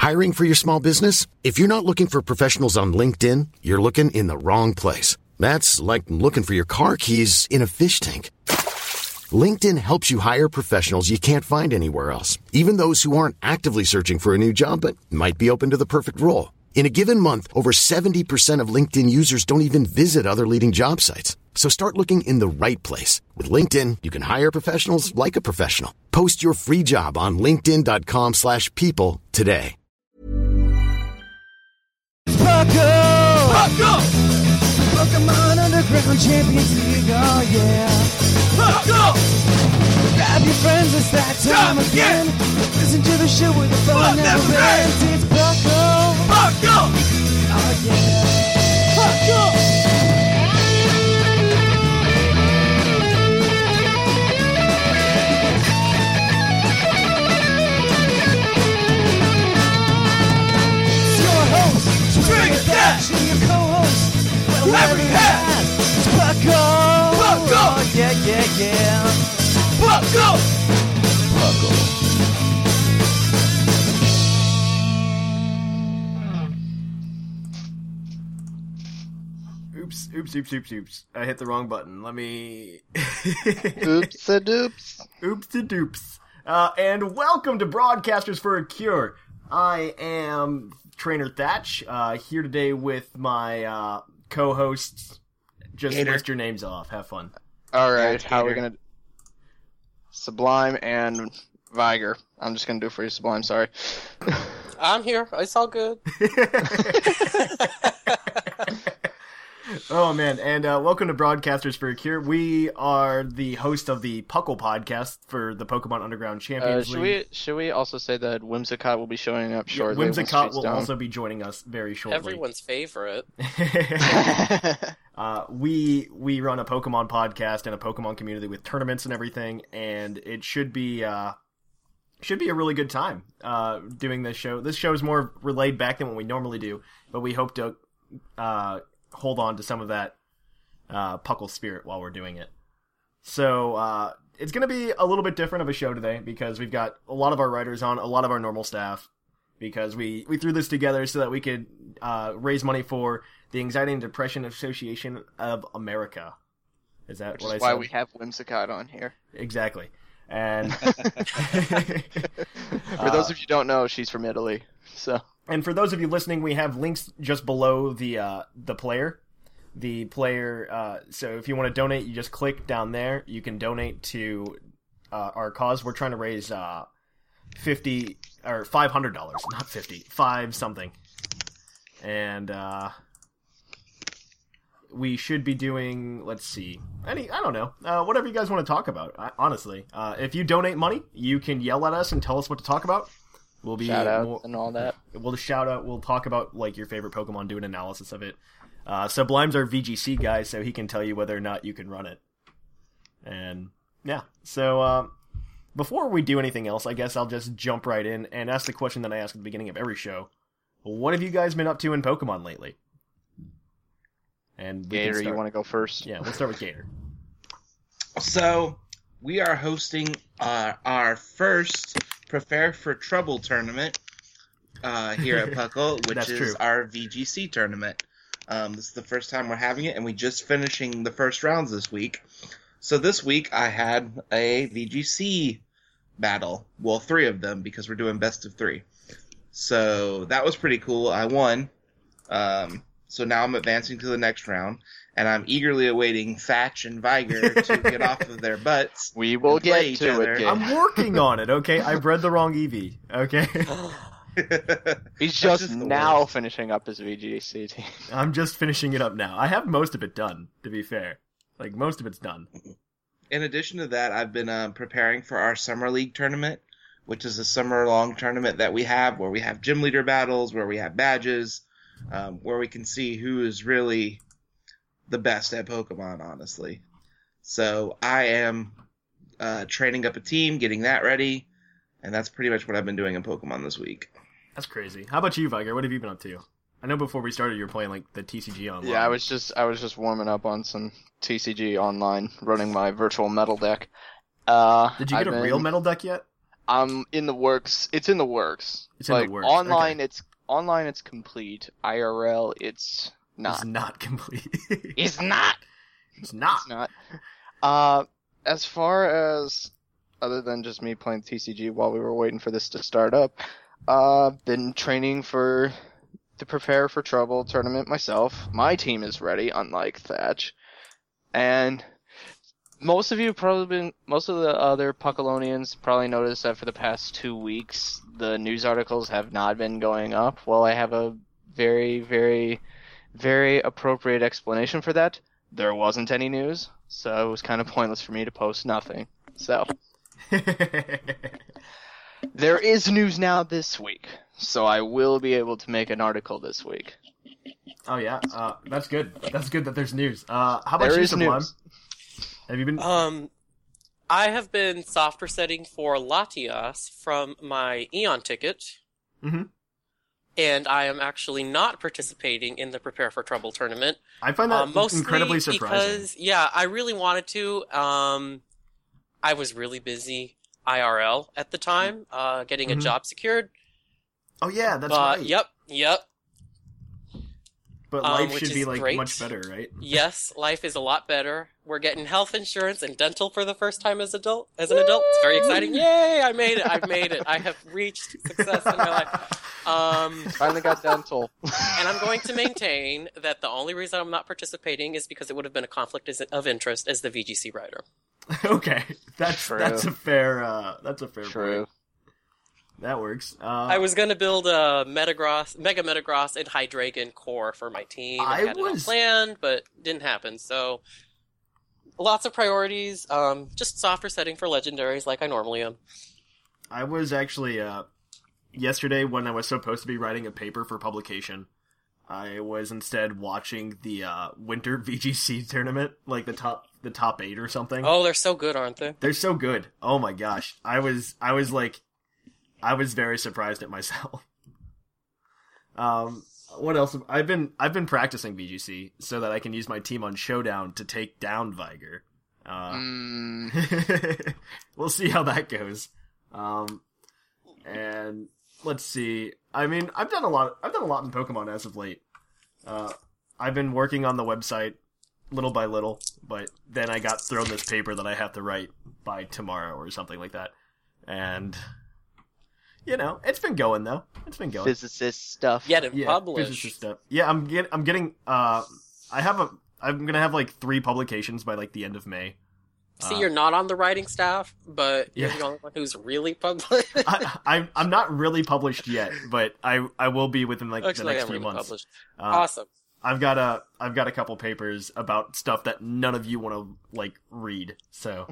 Hiring for your small business? If you're not looking for professionals on LinkedIn, you're looking in the wrong place. That's like looking for your car keys in a fish tank. LinkedIn helps you hire professionals you can't find anywhere else, even those who aren't actively searching for a new job but might be open to the perfect role. In a given month, over 70% of LinkedIn users don't even visit other leading job sites. So start looking in the right place. With LinkedIn, you can hire professionals like a professional. Post your free job on linkedin.com/people today. Puckle! Pokemon Underground Champions League, oh yeah. Puckle! Grab your friends, it's that time again. Listen to the show where the fun never ends. It's Puckle! Puckle! Oh yeah. Puckle! Drink that! Your co-host, Whoever you have! it's Puckle! Puckle! Oh yeah, yeah, yeah. Puckle! Oops. I hit the wrong button. Let me... Oops-a-doops. Oops-a-doops. And welcome to Broadcasters for a Cure. I am Trainer Thatch, here today with my co-hosts. Just Gator. list your names off. Have fun. Alright, how are we gonna... Sublime and Viger. I'm just gonna do it for you, Sublime, sorry. I'm here. It's all good. Oh, man. And welcome to Broadcasters for a Cure. We are the host of the Puckle podcast for the Pokemon Underground Champions League. Should we also say that Whimsicott will be showing up shortly? Whimsicott will also be joining us very shortly. Everyone's favorite. We run a Pokemon podcast and a Pokemon community with tournaments and everything, and it should be a really good time doing this show. This show is more laid back than what we normally do, but we hope to hold on to some of that Puckle spirit while we're doing it. So it's going to be a little bit different of a show today because we've got a lot of our writers on, a lot of our normal staff, because we threw this together so that we could raise money for the Anxiety and Depression Association of America. Is that what I said? Why we have Whimsicott on here. Exactly. And For those of you who don't know, she's from Italy. So. And for those of you listening, we have links just below the player. The player, so if you want to donate, you just click down there. You can donate to our cause. We're trying to raise $500, not 50, 5 something. And we should be doing, let's see, I don't know, whatever you guys want to talk about, honestly. If you donate money, you can yell at us and tell us what to talk about. We'll be shout out and all that. We'll just shout out. We'll talk about like your favorite Pokemon, do an analysis of it. Sublime's our VGC guy, so he can tell you whether or not you can run it. And yeah, so before we do anything else, I guess I'll just jump right in and ask the question that I ask at the beginning of every show: what have you guys been up to in Pokemon lately? And Gator, you want to go first? Yeah, we'll start with Gator. So we are hosting our first Prepare for Trouble tournament here at Puckle, which is our VGC tournament. This is the first time we're having it, and we just finishing the first rounds this week. So this week I had a VGC battle. Well, 3 of them, because we're doing best of 3. So that was pretty cool. I won. So now I'm advancing to the next round, and I'm eagerly awaiting Thatch and Viger to get off of their butts. We will get to it, Gator. I'm working on it, okay? I've read the wrong EV, okay? He's just now finishing up his VGC team. I'm just finishing it up now. I have most of it done, to be fair. Like, most of it's done. In addition to that, I've been preparing for our Summer League tournament, which is a summer-long tournament that we have, where we have gym leader battles, where we have badges, where we can see who is really the best at Pokemon, honestly. So I am training up a team, getting that ready, and that's pretty much what I've been doing in Pokemon this week. That's crazy. How about you, Viger? What have you been up to? I know before we started you were playing like the TCG online. Yeah, I was just warming up on some TCG online, running my virtual metal deck. Did you get a real metal deck yet? in the works. It's in the works. It's in the works. Online, okay. it's complete. IRL, it's not. It's not complete. It's not. It's not. It's not. As far as other than just me playing TCG while we were waiting for this to start up, been training to prepare for Trouble tournament myself. My team is ready, unlike Thatch, and most of the other Puckalonians probably noticed that for the past 2 weeks, the news articles have not been going up. Well, I have a very, very, very appropriate explanation for that. There wasn't any news, so it was kind of pointless for me to post nothing. So, there is news now this week, so I will be able to make an article this week. Oh yeah, that's good. That's good that there's news. How about There you, is Sublime? news. Have you been? I have been software setting for Latias from my Eon ticket. Mm-hmm. And I am actually not participating in the Prepare for Trouble tournament. I find that mostly incredibly surprising. Because, yeah, I really wanted to. I was really busy IRL at the time, getting a job secured. Oh yeah, that's right. Yep. But life which should be is like great. much better, right? Yes, life is a lot better. We're getting health insurance and dental for the first time as an adult. It's very exciting. Yay! I made it. I have reached success in my life. Finally got dental. And I'm going to maintain that the only reason I'm not participating is because it would have been a conflict of interest as the VGC writer. Okay, that's True. a fair True. point. That works. I was going to build a Mega Metagross and Hydreigon core for my team. I had it all planned, but didn't happen. So, lots of priorities. Just software setting for legendaries like I normally am. I was actually, yesterday when I was supposed to be writing a paper for publication, I was instead watching the Winter VGC tournament, like the top 8 or something. Oh, they're so good, aren't they? They're so good. Oh my gosh. I was very surprised at myself. What else? I've been practicing VGC so that I can use my team on Showdown to take down Viger. We'll see how that goes. And let's see. I mean, I've done a lot in Pokemon as of late. I've been working on the website little by little, but then I got thrown this paper that I have to write by tomorrow or something like that. And you know, it's been going though. It's been going. Physicist stuff. Get it published. Physicist stuff. Yeah, I'm getting. I'm gonna have like 3 publications by like the end of May. See, you're not on the writing staff, but you're the only one who's really published. I'm not really published yet, but I will be within like the next few months. Published. Awesome. I've got a couple papers about stuff that none of you want to like read, so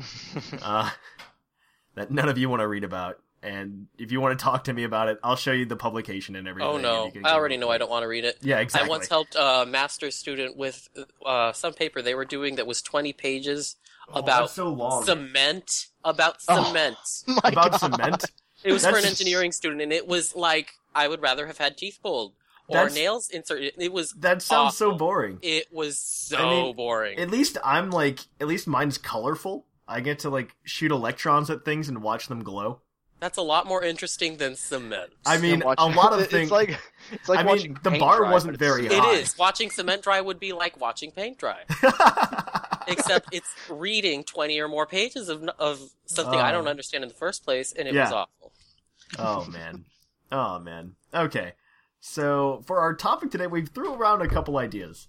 that none of you want to read about. And if you want to talk to me about it, I'll show you the publication and everything. Oh no, I already know I don't want to read it. Yeah, exactly. I once helped a master's student with some paper they were doing that was 20 pages about so long. cement. About cement? It was for an engineering student, and it was like, I would rather have had teeth pulled. Or nails inserted. It was That sounds awful. So boring. It was so boring. At least mine's colorful. I get to like shoot electrons at things and watch them glow. That's a lot more interesting than cement. I mean, a lot of things. It's like watching the paint bar dry, wasn't very high. It is. Watching cement dry would be like watching paint dry. Except it's reading 20 or more pages of something I don't understand in the first place, and it was awful. Oh man. Okay. So for our topic today, we threw around a couple ideas.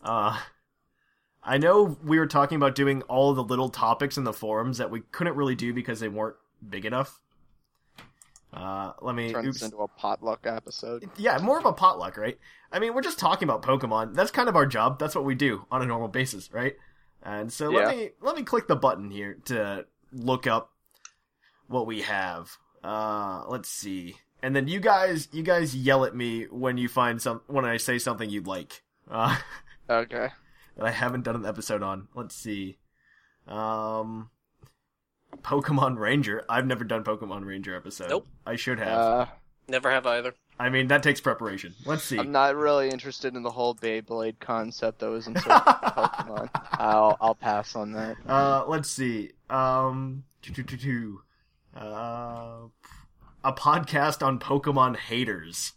I know we were talking about doing all the little topics in the forums that we couldn't really do because they weren't big enough. Let me turn this into a potluck episode. Yeah, more of a potluck, right? I mean, we're just talking about Pokemon. That's kind of our job. That's what we do on a normal basis, right? And so let me click the button here to look up what we have. Let's see. And then you guys yell at me when you find when I say something you'd like. Okay. That I haven't done an episode on. Let's see. Pokemon Ranger. I've never done Pokemon Ranger episode. Nope. I should have. Never have either. I mean, that takes preparation. Let's see. I'm not really interested in the whole Beyblade concept that was inserted in Pokemon. I'll pass on that. Let's see. A podcast on Pokemon haters.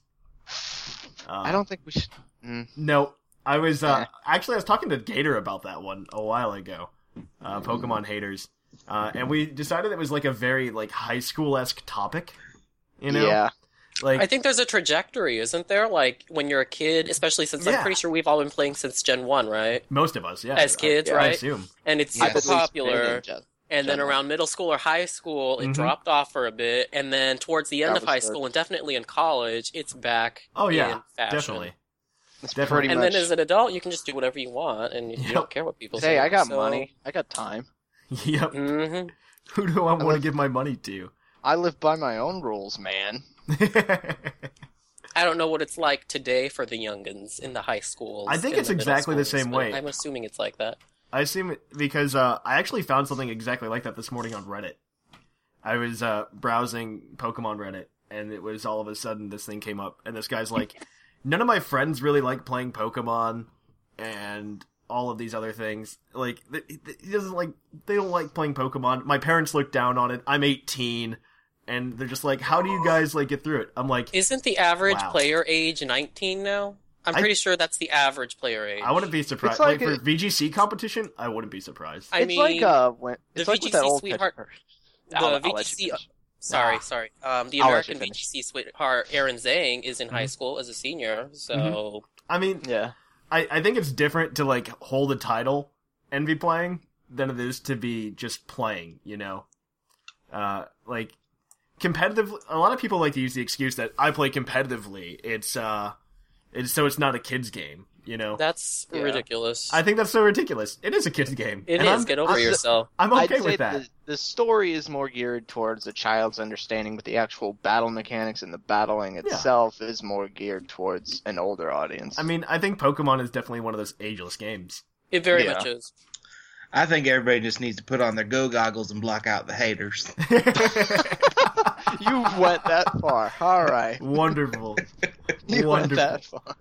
I don't think we should. No, I was actually I was talking to Gator about that one a while ago. Pokemon haters, and we decided it was like a very like high school-esque topic. You know? Yeah. Like, I think there's a trajectory, isn't there? Like, when you're a kid, especially since I'm pretty sure we've all been playing since Gen 1, right? Most of us, yeah. As kids, right? I assume. And it's super popular. And then around middle school or high school, it dropped off for a bit. And then towards the end of high school and definitely in college, it's back in fashion. Definitely. And then as an adult, you can just do whatever you want, and you don't care what people say. Hey, I got money. I got time. Yep. Mm-hmm. Who do I want to give my money to? I live by my own rules, man. I don't know what it's like today for the youngins in the high schools. I think it's exactly the same way. I'm assuming it's like that. I assume it because I actually found something exactly like that this morning on Reddit. I was browsing Pokemon Reddit, and it was all of a sudden this thing came up, and this guy's like, none of my friends really like playing Pokemon, and all of these other things. Like, he doesn't like, they don't like playing Pokemon. My parents look down on it. I'm 18. And they're just like, how do you guys like get through it? I'm like, isn't the average player age 19 now? I'm pretty sure that's the average player age. I wouldn't be surprised. Like for VGC competition, I wouldn't be surprised. I mean, it's like VGC that old sweetheart. The VGC. Sorry. The American VGC sweetheart Aaron Zhang is in high school as a senior. So I mean, I think it's different to like hold a title and be playing than it is to be just playing. You know, like. Competitive. A lot of people like to use the excuse that I play competitively. It's it's not a kid's game. You know, that's ridiculous. I think that's so ridiculous. It is a kid's game. It is. Get over yourself. I'm okay with that. The story is more geared towards a child's understanding, but the actual battle mechanics and the battling itself is more geared towards an older audience. I mean, I think Pokemon is definitely one of those ageless games. It very much is. I think everybody just needs to put on their go goggles and block out the haters. You went that far. All right. Wonderful. Went that far.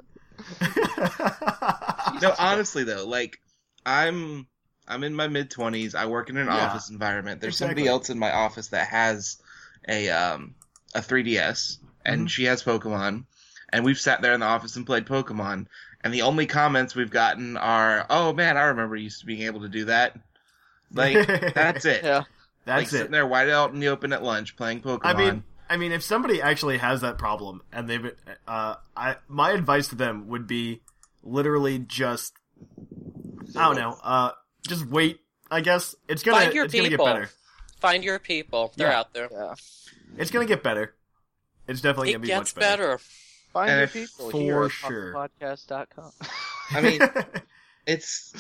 No, honestly though, like I'm in my mid-20s. I work in an office environment. There's somebody else in my office that has a 3DS, and she has Pokemon, and we've sat there in the office and played Pokemon. And the only comments we've gotten are, "Oh man, I remember used to being able to do that." Like, that's it. Yeah, that's it. Sitting there wide out in the open at lunch playing Pokemon. I mean, if somebody actually has that problem, and they've, my advice to them would be literally just, I don't know, just wait. I guess it's gonna get better. Find your people. They're out there. Yeah. It's gonna get better. It's definitely gonna be much better. Find your people for sure. Podcast.com. I mean, that's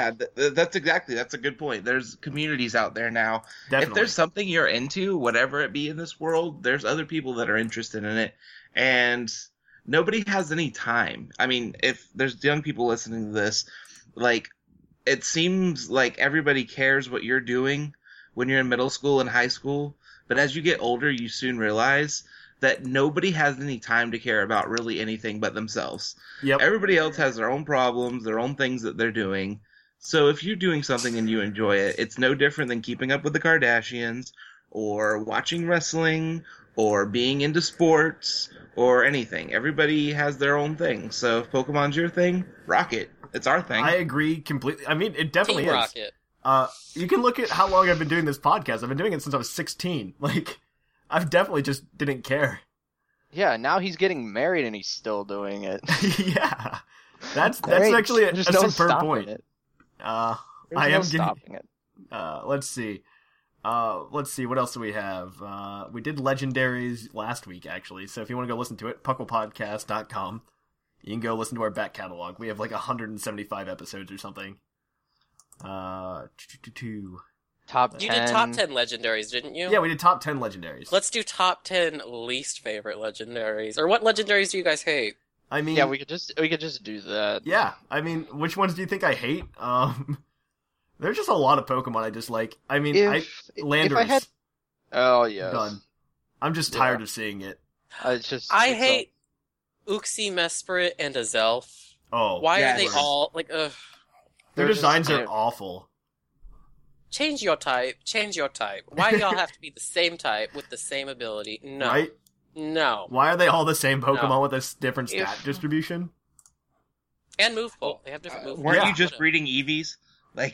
a good point. There's communities out there now. Definitely. If there's something you're into, whatever it be in this world, there's other people that are interested in it, and nobody has any time. I mean, if there's young people listening to this, like, it seems like everybody cares what you're doing when you're in middle school and high school, but as you get older, you soon realize that nobody has any time to care about really anything but themselves. Yep. Everybody else has their own problems, their own things that they're doing. So if you're doing something and you enjoy it, it's no different than keeping up with the Kardashians, or watching wrestling, or being into sports, or anything. Everybody has their own thing. So if Pokemon's your thing, rock it. It's our thing. I agree completely. I mean, it definitely Team is. Rocket. You can look at how long I've been doing this podcast. I've been doing it since I was 16. Like, I've definitely just didn't care. Yeah, now he's getting married and he's still doing it. Yeah. That's actually a superb point. I am stopping it. Let's see. What else do we have? We did Legendaries last week, actually. So if you want to go listen to it, pucklepodcast.com. You can go listen to our back catalog. We have like 175 episodes or something. Top 10. You did top 10 legendaries, didn't you? Yeah, we did top 10 legendaries. Let's do top 10 least favorite legendaries. Or what legendaries do you guys hate? I mean, yeah, we could just do that. Yeah, I mean, which ones do you think I hate? There's just a lot of Pokemon I dislike. I mean, Landorus. Oh yeah. Done. I'm just tired of seeing it. I hate Uxie, Mesprit, and Azelf. Oh, why are they all like? Ugh. Their designs are awful. Change your type. Why do y'all have to be the same type with the same ability? No. Right? No. Why are they all the same Pokemon with a different stat distribution? And move pool. They have different move pools. Weren't you just breeding Eevees? Like...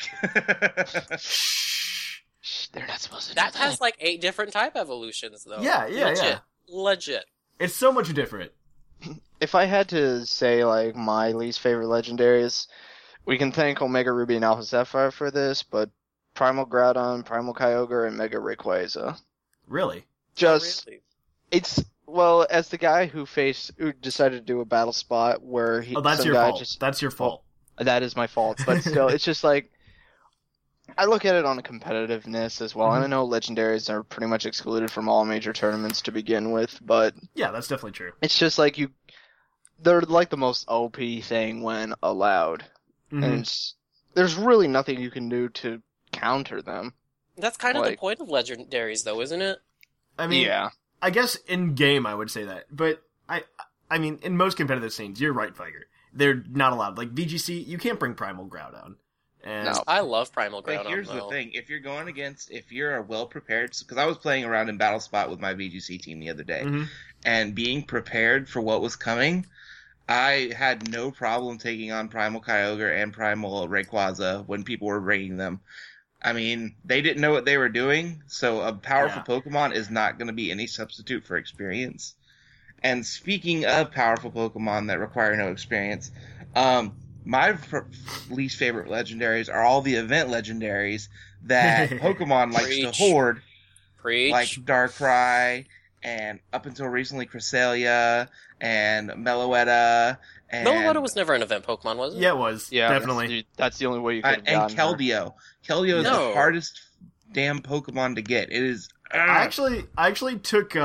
Shh, they're not supposed to do that. Has like 8 different type evolutions, though. Yeah. Legit. It's so much different. If I had to say, like, my least favorite legendaries, we can thank Omega Ruby and Alpha Sapphire for this, but Primal Groudon, Primal Kyogre, and Mega Rayquaza. Really? Really? It's, well, as the guy who decided to do a battle spot where he... Oh, that's your fault. That's your fault. That is my fault, but still, it's just like... I look at it on a competitiveness as well, and I know legendaries are pretty much excluded from all major tournaments to begin with, but... Yeah, that's definitely true. It's just like they're like the most OP thing when allowed. And there's really nothing you can do to counter them. That's kind of the point of legendaries, though, isn't it? I mean, yeah. I guess in game I would say that, but I mean, in most competitive scenes, you're right, Viger. They're not allowed. Like VGC, you can't bring Primal Groudon. And no. I love Primal Groudon. But here's the thing: if you're a well prepared, because I was playing around in Battle Spot with my VGC team the other day, and being prepared for what was coming, I had no problem taking on Primal Kyogre and Primal Rayquaza when people were bringing them. I mean, they didn't know what they were doing, so a powerful Pokemon is not going to be any substitute for experience. And speaking of powerful Pokemon that require no experience, my least favorite legendaries are all the event legendaries that Pokemon likes to hoard. Like Darkrai, and up until recently Cresselia, and Meloetta. Meloetta was never an event Pokemon, was it? Yeah, it was. Yeah, definitely. That's the only way you could have gotten Keldeo. Keldeo is the hardest damn Pokemon to get. It is... I actually took...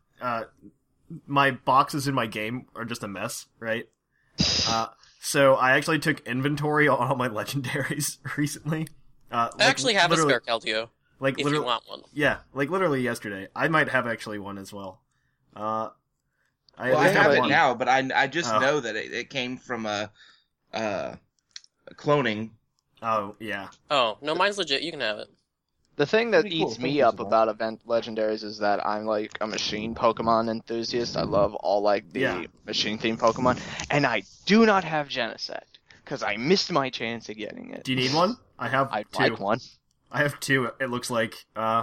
my boxes in my game are just a mess, right? So I actually took inventory on all my legendaries recently. I actually have a spare Keldeo. If you want one. Yeah, like literally yesterday. I might have actually one as well. I have it now, but I just know that it came from a cloning. Oh, yeah. Oh, no, mine's legit. You can have it. The thing that eats me up about event legendaries is that I'm like a machine Pokemon enthusiast. I love all like the machine-themed Pokemon, and I do not have Genesect because I missed my chance of getting it. Do you need one? I have I'd 2. like one. I have 2. It looks like.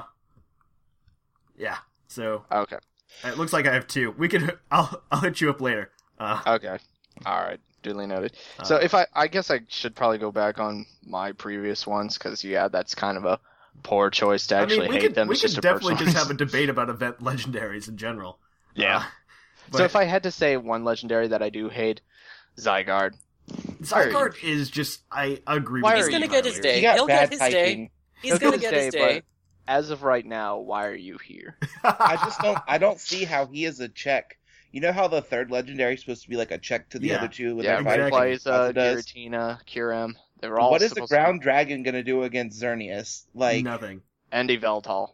Yeah. So. Okay. It looks like I have 2. We could. I'll hit you up later. Okay. All right. Duly noted. So if I guess I should probably go back on my previous ones because that's kind of a poor choice to actually hate them. We could definitely just have a debate about event legendaries in general. Yeah. So if I had to say one legendary that I do hate, Zygarde. Zygarde is just, I agree with you. He's going to get his day. He'll get his day. He's going to get his day. But as of right now, why are you here? I don't see how he is a check. You know how the third legendary is supposed to be like a check to the other two? Rayquaza, Giratina, Kyurem. What is the ground dragon going to do against Xerneas? Nothing. And Yveltal.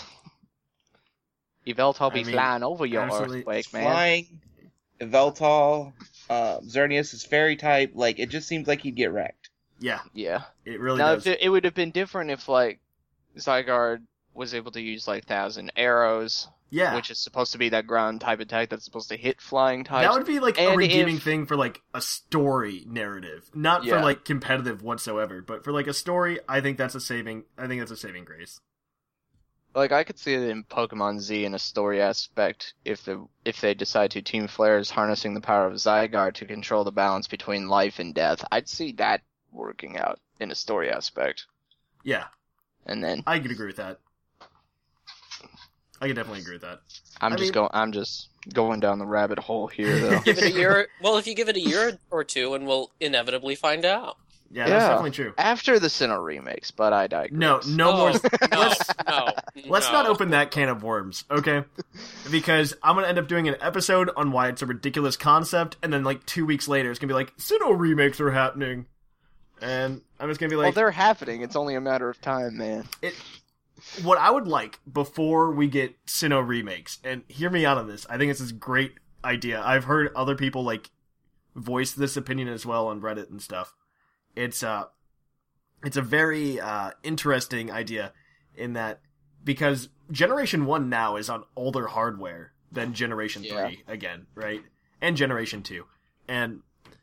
Yveltal be flying over your earthquake, man. Flying, Yveltal, Xerneas is fairy type. Like, it just seems like he'd get wrecked. Yeah. It really does. It would have been different if, like, Zygarde was able to use, like, 1,000 arrows. Yeah. Which is supposed to be that ground type attack that's supposed to hit flying types. That would be like a redeeming thing for like a story narrative. Not for like competitive whatsoever, but for like a story, I think that's a saving grace. Like I could see it in Pokemon Z in a story aspect if they decide to Team Flare's harnessing the power of Zygarde to control the balance between life and death. I'd see that working out in a story aspect. Yeah. And then I could agree with that. I can definitely agree with that. I'm just going down the rabbit hole here, though. Give it a year. Well, if you give it a year or two, and we'll inevitably find out. Yeah, that's definitely true. After the Sinnoh remakes, but I digress. No more. Let's not open that can of worms, okay? Because I'm gonna end up doing an episode on why it's a ridiculous concept, and then like 2 weeks later, it's gonna be like Sinnoh remakes are happening, and I'm just gonna be like, well, they're happening. It's only a matter of time, man. What I would like before we get Sinnoh remakes, and hear me out on this, I think it's this great idea. I've heard other people like voice this opinion as well on Reddit and stuff. It's it's a very interesting idea in that because Generation 1 now is on older hardware than Generation 3 again, right? And Generation 2. And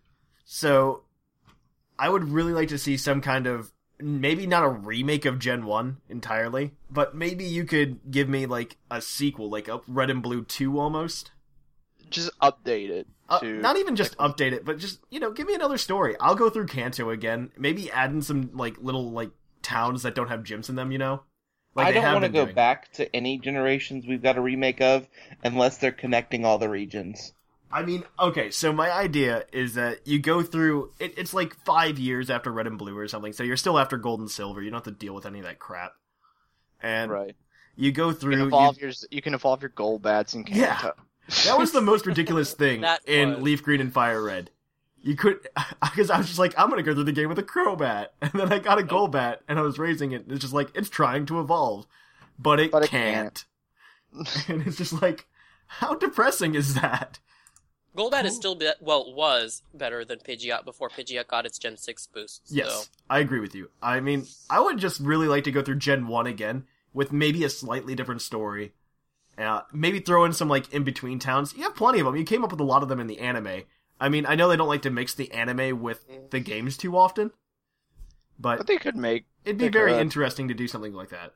so I would really like to see some kind of, maybe not a remake of Gen 1 entirely, but maybe you could give me like a sequel, like a Red and Blue 2 almost. Just update it. Not even just update it, but just, give me another story. I'll go through Kanto again, maybe add in some like little like towns that don't have gyms in them, Like I don't want to go back to any generations we've got a remake of unless they're connecting all the regions. I mean, okay, so my idea is that you go through, it's like 5 years after Red and Blue or something, so you're still after Gold and Silver, you don't have to deal with any of that crap. And you go through... You can evolve your Golbats in Kanto. Yeah, that was the most ridiculous thing in Leaf Green and Fire Red. You could, because I was just like, I'm going to go through the game with a Crobat, and then I got a Golbat, and I was raising it, and it's just like, it's trying to evolve, but it can't. And it's just like, how depressing is that? Golbat is still, was better than Pidgeot before Pidgeot got its Gen 6 boost. So. Yes, I agree with you. I mean, I would just really like to go through Gen 1 again, with maybe a slightly different story. Maybe throw in some, like, in-between towns. You have plenty of them. You came up with a lot of them in the anime. I mean, I know they don't like to mix the anime with the games too often, but they could make... It'd be very interesting to do something like that.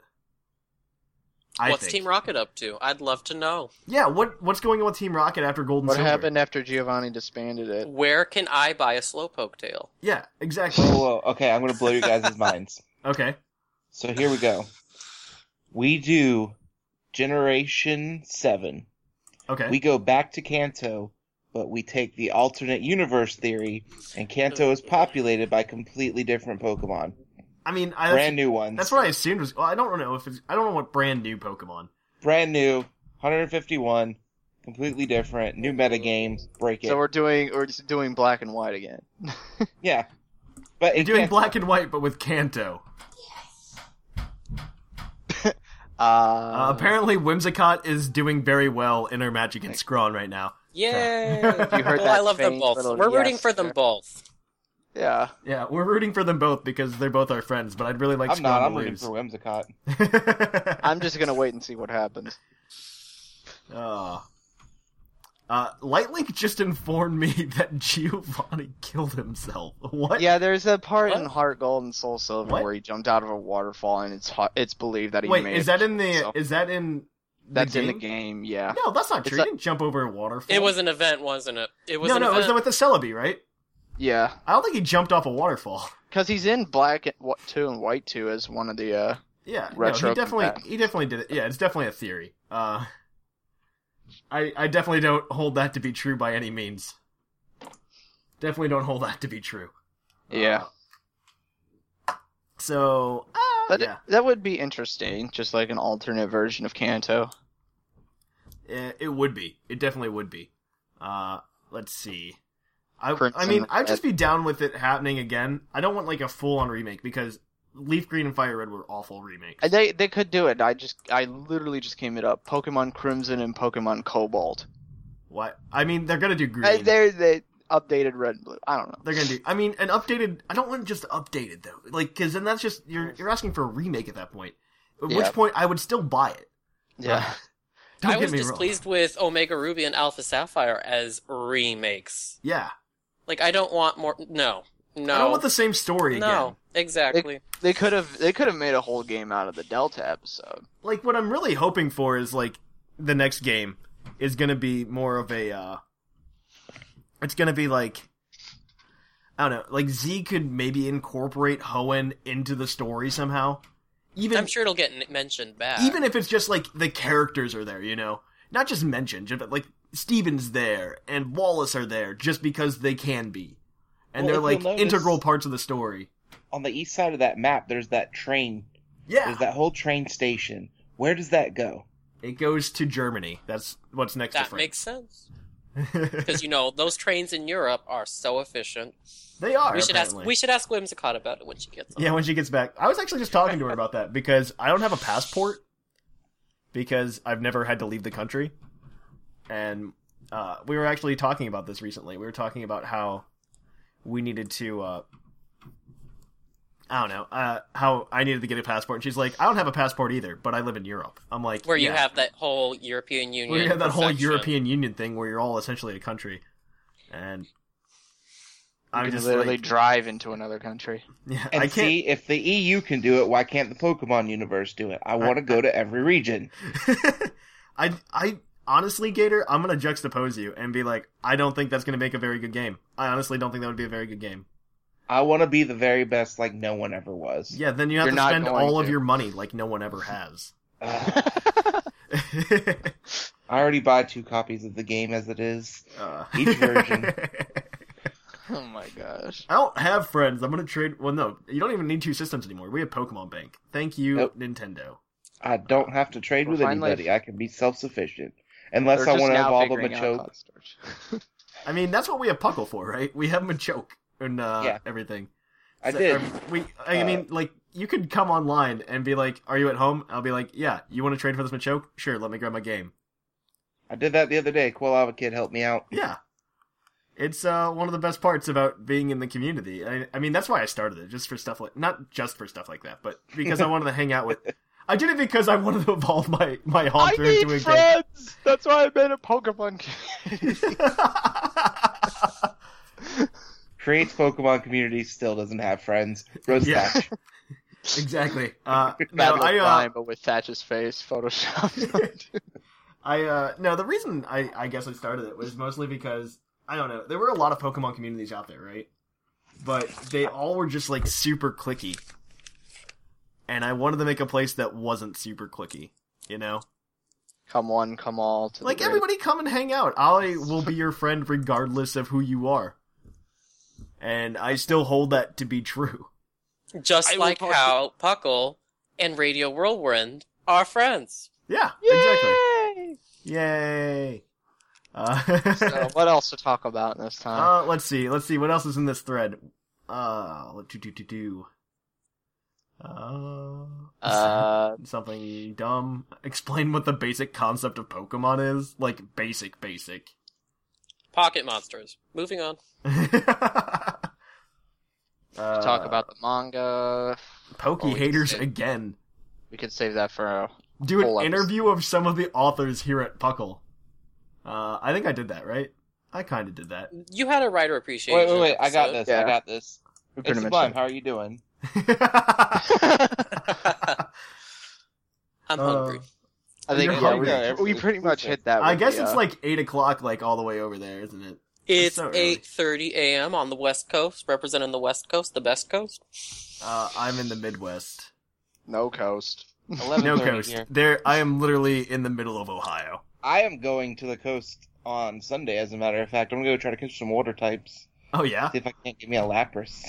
What's Team Rocket up to? I'd love to know. Yeah, what's going on with Team Rocket after Gold and Silver? What happened after Giovanni disbanded it? Where can I buy a Slowpoke tail? Yeah, exactly. Whoa, okay, I'm going to blow you guys' minds. Okay. So here we go. We do Generation 7. Okay. We go back to Kanto, but we take the alternate universe theory, and Kanto is populated by completely different Pokemon. I mean, brand new ones. That's what I assumed was. Well, I don't know what brand new Pokemon. Brand new, 151, completely different, new metagame. Break it. So we're just doing Black and White again. Yeah, but you're doing Black and White, but with Kanto. Yes. Apparently, Whimsicott is doing very well in her Magic and Scrawn right now. Yay! You heard that? I love them both. We're rooting for them both. Yeah. Yeah, we're rooting for them both because they're both our friends, but I'd really like Scrawn to lose. I'm rooting for Whimsicott. I'm just gonna wait and see what happens. Lightlink just informed me that Giovanni killed himself. What? Yeah, there's a part in Heart Gold and Soul Silver where he jumped out of a waterfall, and it's believed that he made it. Wait, is that in the... Is that in... That's in the game, yeah. No, that's not true. He didn't jump over a waterfall. It was an event, wasn't it? It was it was with the Celebi, right? Yeah. I don't think he jumped off a waterfall. Because he's in Black 2 and White 2 as one of the retro. No, he definitely did it. Yeah, it's definitely a theory. I definitely don't hold that to be true by any means. Definitely don't hold that to be true. Yeah. So, that would be interesting, just like an alternate version of Kanto. It would be. It definitely would be. Let's see. I mean, I'd just be down with it happening again. I don't want like a full-on remake because Leaf Green and Fire Red were awful remakes. They could do it. I literally just came it up. Pokemon Crimson and Pokemon Cobalt. What? I mean, they're gonna do green. They updated Red and Blue. I don't know. They're gonna do. I mean, an updated. I don't want just updated though. Like, because then that's just you're asking for a remake at that point. At which point, I would still buy it. Yeah. I was displeased with Omega Ruby and Alpha Sapphire as remakes. Yeah. Like, I don't want more. No. I don't want the same story again. No, exactly. They could have made a whole game out of the Delta episode. Like, what I'm really hoping for is, like, the next game is going to be more of a, it's going to be like, I don't know, like Z could maybe incorporate Hoenn into the story somehow. I'm sure it'll get mentioned back. Even if it's just, like, the characters are there, Not just mentioned, but, like, Steven's there, and Wallace are there, just because they can be. And they're, like, integral parts of the story. On the east side of that map, there's that train. Yeah. There's that whole train station. Where does that go? It goes to Germany. That's what's next to France. That makes sense. Because, those trains in Europe are so efficient. They are, We should ask Whimsicott about it when she gets home. Yeah, when she gets back. I was actually just talking to her about that, because I don't have a passport, because I've never had to leave the country. And we were actually talking about this recently. We were talking about how we needed to I don't know, how I needed to get a passport. And she's like, I don't have a passport either, but I live in Europe. I'm like, where you have that whole European Union. Where you have that whole European Union thing where you're all essentially a country. And I just literally drive into another country. Yeah, and I can't... see, if the EU can do it, why can't the Pokemon universe do it? I want to go to every region. I honestly, Gator, I'm going to juxtapose you and be like, I don't think that's going to make a very good game. I honestly don't think that would be a very good game. I want to be the very best like no one ever was. Yeah, then you have to spend all of your money like no one ever has. I already buy 2 copies of the game as it is. Each version. Oh my gosh. I don't have friends. I'm going to trade... Well, no, you don't even need 2 systems anymore. We have Pokemon Bank. Thank you, nope. Nintendo. I don't have to trade with anybody. I can be self-sufficient. Unless I want to evolve a Machoke. I mean, that's what we have Puckle for, right? We have Machoke and everything. I did. I mean, like, you could come online and be like, are you at home? I'll be like, yeah, you want to trade for this Machoke? Sure, let me grab my game. I did that the other day. Quilava Kid helped me out. Yeah. It's one of the best parts about being in the community. I mean, that's why I started it, just for stuff like... Not just for stuff like that, but because I wanted to hang out with... I did it because I wanted to evolve my Haunter into a friends! Game. That's why I made a Pokemon community. Creates Pokemon community, still doesn't have friends. Rose Thatch. Exactly. But with Thatch's face photoshopped. No, the reason I guess I started it was mostly because... I don't know. There were a lot of Pokemon communities out there, right? But they all were just, like, super clicky. And I wanted to make a place that wasn't super clicky, you know? Come one, come all. Like, everybody come and hang out. I will be your friend regardless of who you are. And I still hold that to be true. Just like how Puckle and Radio Whirlwind are friends. Yeah, Yay! Exactly. Yay! So what else to talk about this time? Let's see. What else is in this thread? Something dumb. Explain what the basic concept of Pokemon is. Like, basic. Pocket monsters. Moving on. Talk about the manga. Haters again. We could save that for do an interview of some of the authors here at Puckle. I think I did that, right? I kind of did that. You had a writer appreciation. Wait. I got this. Yeah. I got this. It's Sublime. How are you doing? I'm hungry. I think we pretty much hit that. I guess it's like 8 o'clock, like all the way over there, isn't it? It's 8:30 a.m. on the West Coast, representing the West Coast, the best coast. I'm in the Midwest. No coast. No coast. Here. I am literally in the middle of Ohio. I am going to the coast on Sunday, as a matter of fact. I'm going to go try to catch some water types. Oh, yeah? See if I can't get me a Lapras.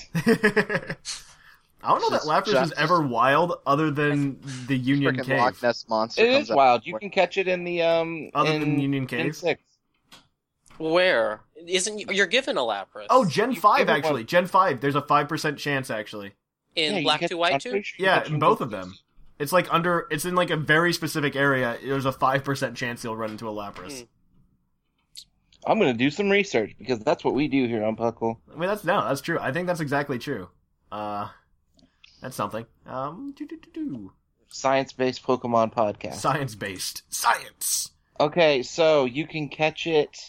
I don't know that Lapras is ever wild other than the Union Cave. Loch Ness monster it is wild. You can catch it in the than Union Cave? 6. Where? You're given a Lapras. Oh, Gen 5, actually. Gen 5. There's a 5% chance, actually. In Black 2, White 2? Yeah, in both of them. It's like it's in like a very specific area. There's a 5% chance you'll run into a Lapras. I'm going to do some research, because that's what we do here on Puckle. I mean, that's true. I think that's exactly true. That's something. Science-based Pokemon podcast. Science-based. Science! Okay, so you can catch it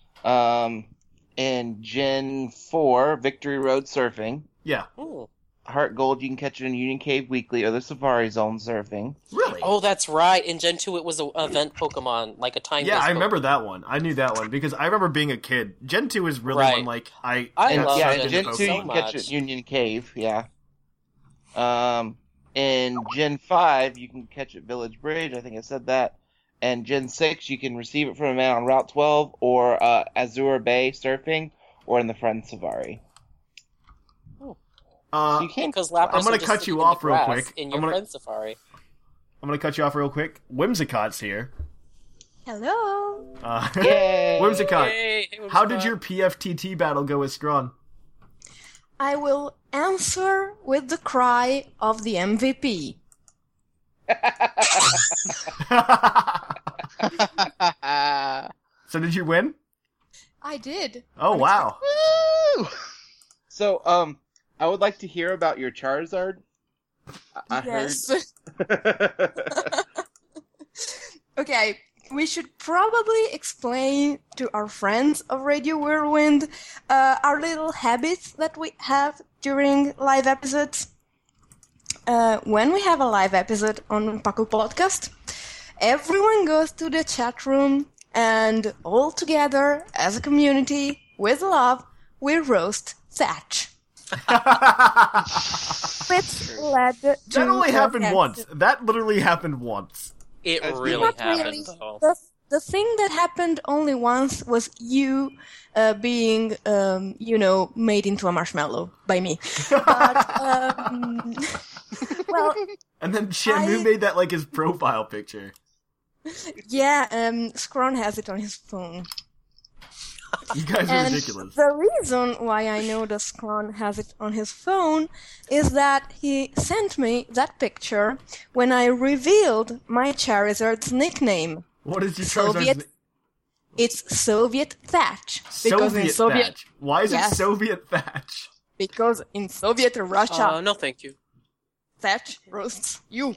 in Gen 4, Victory Road Surfing. Yeah. Ooh. Heart Gold, you can catch it in Union Cave Weekly or the Safari Zone Surfing. Really? Oh, that's right. In Gen 2, it was an event Pokemon, like a time-based I remember that one. I knew that one, because I remember being a kid. Gen 2 is really one, like, I love Gen 2, you can catch it in Union Cave, yeah. In Gen 5, you can catch it Village Bridge, I think I said that. And Gen 6, you can receive it from a man on Route 12, or Azure Bay Surfing, or in the Friend Safari. So you can't, because Lapras I'm going to cut you off real quick. In your Friend Safari. I'm going to cut you off real quick. Whimsicott's here. Hello. Yay! Whimsicott, Hey, how did your PFTT battle go with Scrawn? I will answer with the cry of the MVP. So did you win? I did. Oh, wow. Woo! So, I would like to hear about your Charizard. I yes. heard. Okay, we should probably explain to our friends of Radio Whirlwind our little habits that we have during live episodes. When we have a live episode on Paco Podcast, everyone goes to the chat room and all together as a community, with love, we roast Thatch. Which led to that only happened once. That literally happened once. It really happened, though. The thing that happened only once was you being, made into a marshmallow by me. But, well... And then Shamu made that like his profile picture. Yeah, Scron has it on his phone. You guys are ridiculous. The reason why I know that Scron has it on his phone is that he sent me that picture when I revealed my Charizard's nickname. What is your Charizard's name? It's Soviet Thatch. Soviet Thatch. Why is it Soviet Thatch? Because in Soviet Russia... no thank you. Thatch roasts you.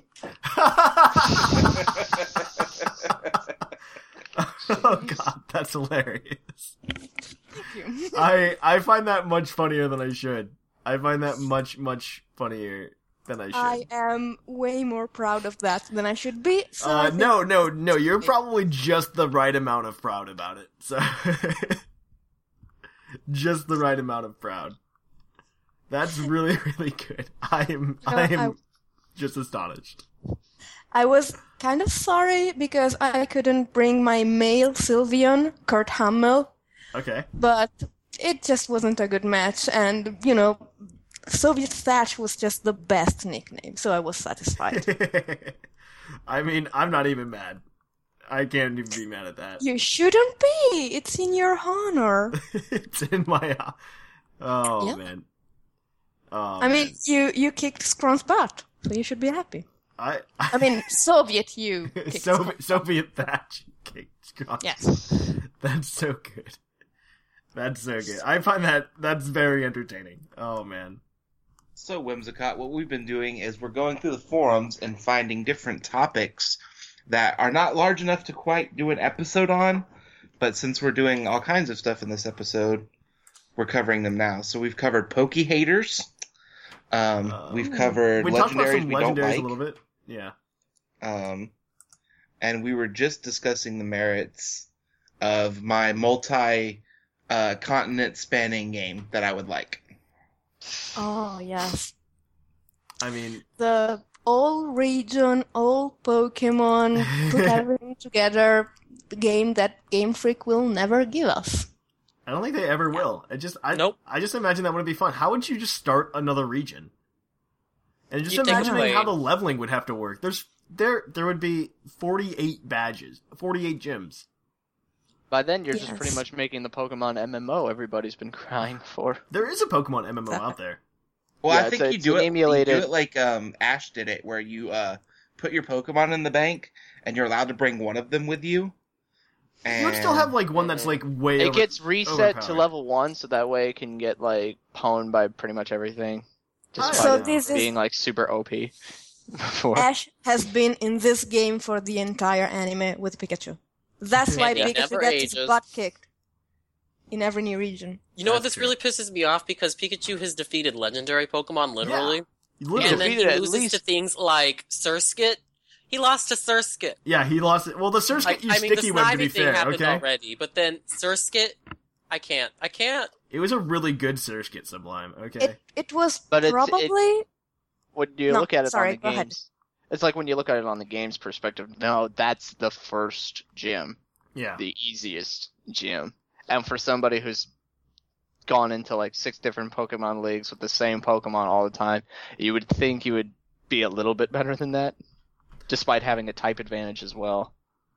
Oh god, that's hilarious. Thank you. I find that much funnier than I should. I find that much funnier than I should. I am way more proud of that than I should be. So no, you're probably just the right amount of proud about it. So just the right amount of proud. That's really, really good. I am just astonished. I was kind of sorry because I couldn't bring my male Sylveon, Kurt Hummel. Okay. But it just wasn't a good match, and, Soviet Thatch was just the best nickname, so I was satisfied. I mean, I'm not even mad. I can't even be mad at that. You shouldn't be! It's in your honor. It's in my... Oh, yeah. Man. Oh, I mean, you kicked Scron's butt, so you should be happy. I mean, Soviet you kicked Soviet Thatch kicked Scron. Yes. That's so good. That's so good. I find that's very entertaining. Oh, man. So, Whimsicott, what we've been doing is we're going through the forums and finding different topics that are not large enough to quite do an episode on, but since we're doing all kinds of stuff in this episode, we're covering them now. So we've covered Poke Haters. We've covered legendaries we don't like. A little bit. Yeah. And we were just discussing the merits of my multi-continent spanning game that I would like. Oh, yes. I mean... The all region, all Pokemon, put everything together, the game that Game Freak will never give us. I don't think they ever will. Nope. I just imagine that would be fun. How would you just start another region? And just imagining how the leveling would have to work. There would be 48 badges, 48 gyms. By then, you're just pretty much making the Pokemon MMO everybody's been crying for. There is a Pokemon MMO out there. Well, yeah, I think you do it like Ash did it, where you put your Pokemon in the bank, and you're allowed to bring one of them with you. And... You would still have like one that's like way It gets reset to level 1, so that way it can get like pwned by pretty much everything. Just so this being like super OP. Ash has been in this game for the entire anime with Pikachu. That's why Pikachu gets his butt kicked in every new region. You know what this really pisses me off? Because Pikachu has defeated legendary Pokemon, literally. Yeah. And then he loses to things like Surskit. He lost to Surskit. Yeah, he lost it. Well, the Surskit sticky web, to be fair, happened already, but then Surskit, I can't. It was a really good Surskit Sublime, okay? It was probably... When you look at it on the games... It's like when you look at it on the game's perspective, no, that's the first gym. Yeah. The easiest gym. And for somebody who's gone into like 6 different Pokemon leagues with the same Pokemon all the time, you would think you would be a little bit better than that, despite having a type advantage as well.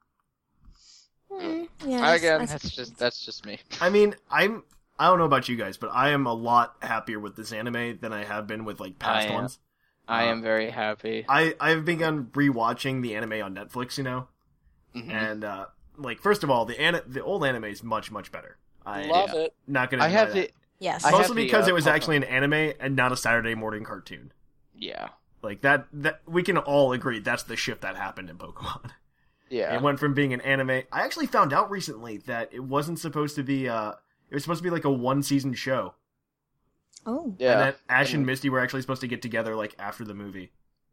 Again, that's just me. I mean, I don't know about you guys, but I am a lot happier with this anime than I have been with like past ones. I am very happy. I've begun rewatching the anime on Netflix, Mm-hmm. And like first of all, the old anime is much better. Love it. Not gonna. I have the Yes. Mostly because it was actually an anime and not a Saturday morning cartoon. Yeah. Like, that we can all agree that's the shift that happened in Pokemon. Yeah. It went from being an anime... I actually found out recently that it wasn't supposed to be, it was supposed to be like a one-season show. Oh. Yeah. And that Ash and Misty were actually supposed to get together, like, after the movie.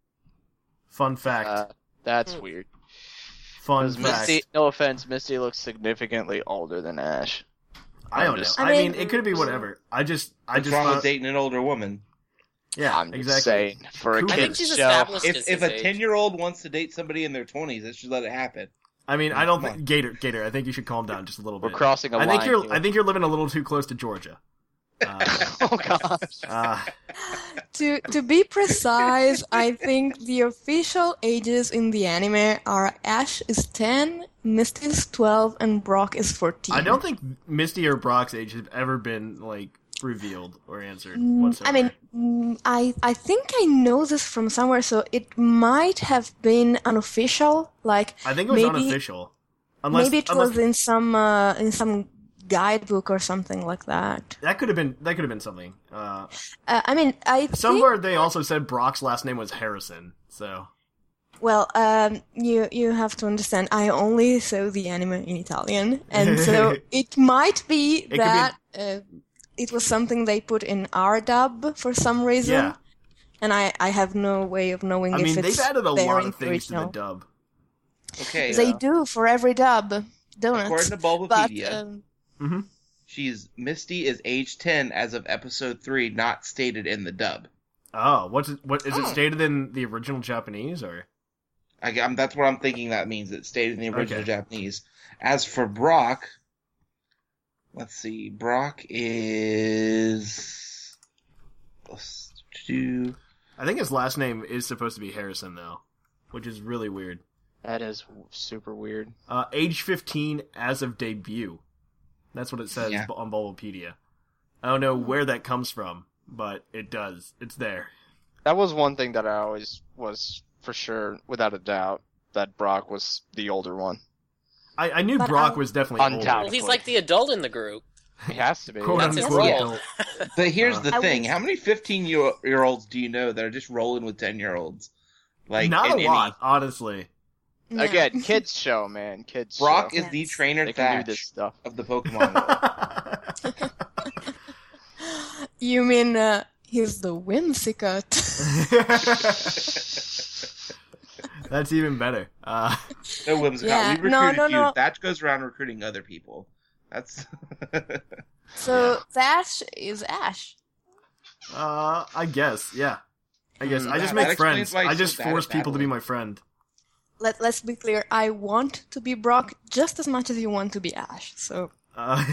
Fun fact. That's weird. Fun fact. Misty, no offense, Misty looks significantly older than Ash. I don't know. I mean, it could be whatever. What's wrong with dating an older woman? Yeah, I'm exactly. saying, for a kid's show. If a 10-year-old wants to date somebody in their 20s, it should let it happen. I mean, I don't think... Gator, I think you should calm down just a little bit. We're crossing a line here. I think you're living a little too close to Georgia. Oh, gosh. To be precise, I think the official ages in the anime are Ash is 10, Misty is 12, and Brock is 14. I don't think Misty or Brock's age have ever been, like, revealed or answered whatsoever. I mean, I think I know this from somewhere, so it might have been unofficial. Like, I think it was unofficial. Maybe it was in some guidebook or something like that. That could have been something. I mean, somewhere they also said Brock's last name was Harrison. So, well, you have to understand. I only saw the anime in Italian, and so it might be that it was something they put in our dub for some reason. Yeah. And I have no way of knowing if it's they've added a there lot in of things to the dub. Okay. They do for every dub, don't it? According to Bulbapedia, Misty is age 10 as of episode 3, not stated in the dub. Oh, what is it stated in the original Japanese or? That's what I'm thinking that means. It's stated in the original Japanese. As for Brock, let's see. Brock is... I think his last name is supposed to be Harrison, though, which is really weird. That is super weird. Age 15 as of debut. That's what it says on Bulbapedia. I don't know where that comes from, but it does. It's there. That was one thing that I always was, for sure, without a doubt, that Brock was the older one. I knew Brock was definitely older. Well, he's like the adult in the group. He has to be. That's his role. But here's the thing. How many 15-year-olds do you know that are just rolling with 10-year-olds? Like, not a lot, honestly. No. Again, kids show, man. Kids Brock show. is the trainer Thatch this stuff. of the Pokemon world. You mean he's the Whimsicott? That's even better. No Whimsicott. Yeah, We recruited you. no. Thatch goes around recruiting other people. That's... So Thatch is Ash. I guess, yeah. I guess. I just that make friends. explains why I he's just so bad force at people to be battling. my friend. Let's be clear. I want to be Brock just as much as you want to be Ash. So. I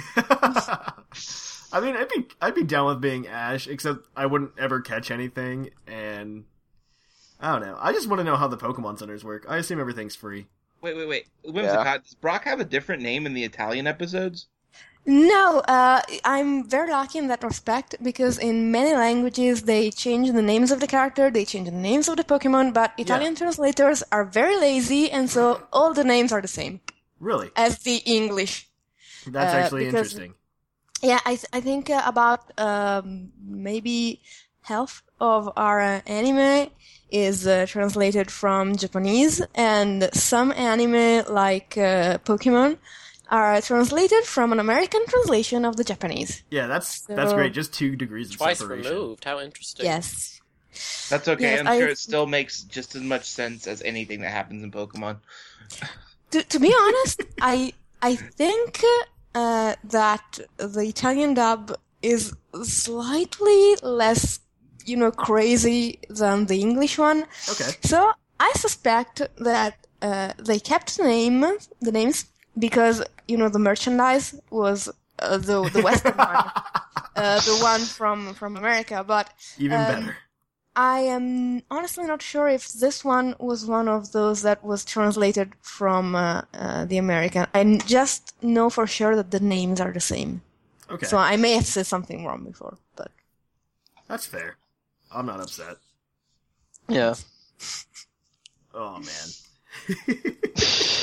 mean, I'd be down with being Ash, except I wouldn't ever catch anything, and I don't know. I just want to know how the Pokemon centers work. I assume everything's free. Wait. Whimsicott, does Brock have a different name in the Italian episodes? No, I'm very lucky in that respect because in many languages they change the names of the character, they change the names of the Pokemon, but Italian translators are very lazy, and so all the names are the same. Really? As the English. That's actually interesting. Yeah, I think about maybe half of our anime is translated from Japanese, and some anime like Pokemon are translated from an American translation of the Japanese. Yeah, that's great. Just 2 degrees of Twice separation. removed. How interesting. Yes. That's okay. Yes, I'm sure it still makes just as much sense as anything that happens in Pokemon. To be honest, I think that the Italian dub is slightly less, crazy than the English one. Okay. So I suspect that they kept the names because the merchandise was the Western one, the one from America. But even better. I am honestly not sure if this one was one of those that was translated from the American. I just know for sure that the names are the same. Okay. So I may have said something wrong before, but that's fair. I'm not upset. Yeah. Oh man.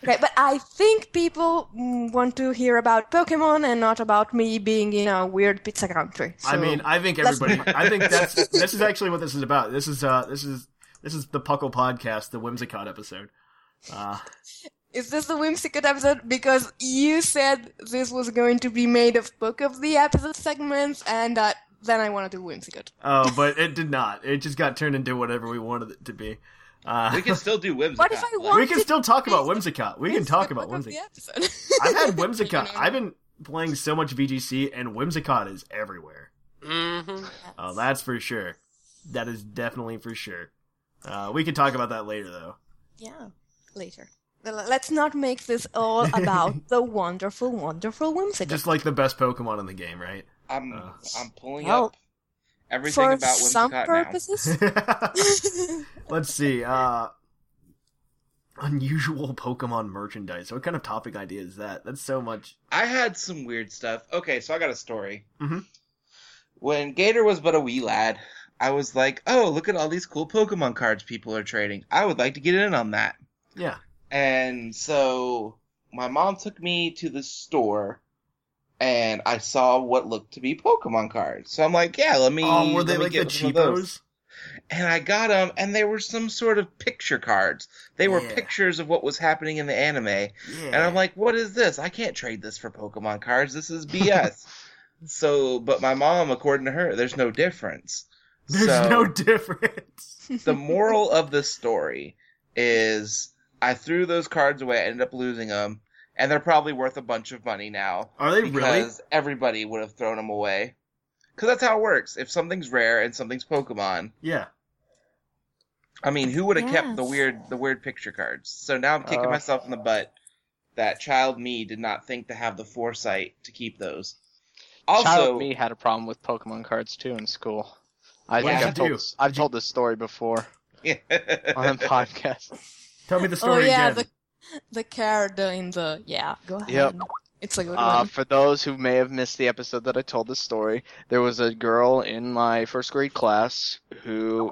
Okay, but I think people want to hear about Pokemon and not about me being in a weird pizza country. So I mean, I think everybody. I think this is actually what this is about. This is the Puckle podcast, the Whimsicott episode. Is this the Whimsicott episode? Because you said this was going to be made of book of the episode segments, and then I want to do Whimsicott. Oh, but it did not. It just got turned into whatever we wanted it to be. We can still do Whimsicott. What if I want we can still talk about Whimsicott. We can talk about Whimsicott. I've had Whimsicott. I've been playing so much VGC, and Whimsicott is everywhere. Mm-hmm. Oh, that's for sure. That is definitely for sure. We can talk about that later, though. Yeah, later. Let's not make this all about the wonderful, wonderful Whimsicott. Just like the best Pokemon in the game, right? I'm pulling up everything about Whimsicott some purposes. now. Let's see. Unusual Pokemon merchandise. What kind of topic idea is that? That's so much. I had some weird stuff. Okay, so I got a story. Mm-hmm. When Gator was but a wee lad, I was like, oh, look at all these cool Pokemon cards people are trading. I would like to get in on that. Yeah. And so my mom took me to the store, and I saw what looked to be Pokemon cards. So I'm like, yeah, let me. Oh, were they like the cheapos? And I got them, and they were some sort of picture cards. They were pictures of what was happening in the anime. Yeah. And I'm like, what is this? I can't trade this for Pokemon cards. This is BS. But my mom, according to her, there's no difference. There's no difference. The moral of the story is I threw those cards away. I ended up losing them. And they're probably worth a bunch of money now. Are they really? Because everybody would have thrown them away. Because that's how it works. If something's rare and something's Pokemon. Yeah. I mean, who would have kept the weird picture cards? So now I'm kicking myself in the butt that child me did not think to have the foresight to keep those. Also, child me had a problem with Pokemon cards too in school. I've told this story before on a podcast. Tell me the story again. The card in the... Yeah, go ahead. Yep. It's a good one. For those who may have missed the episode that I told this story, there was a girl in my first grade class who...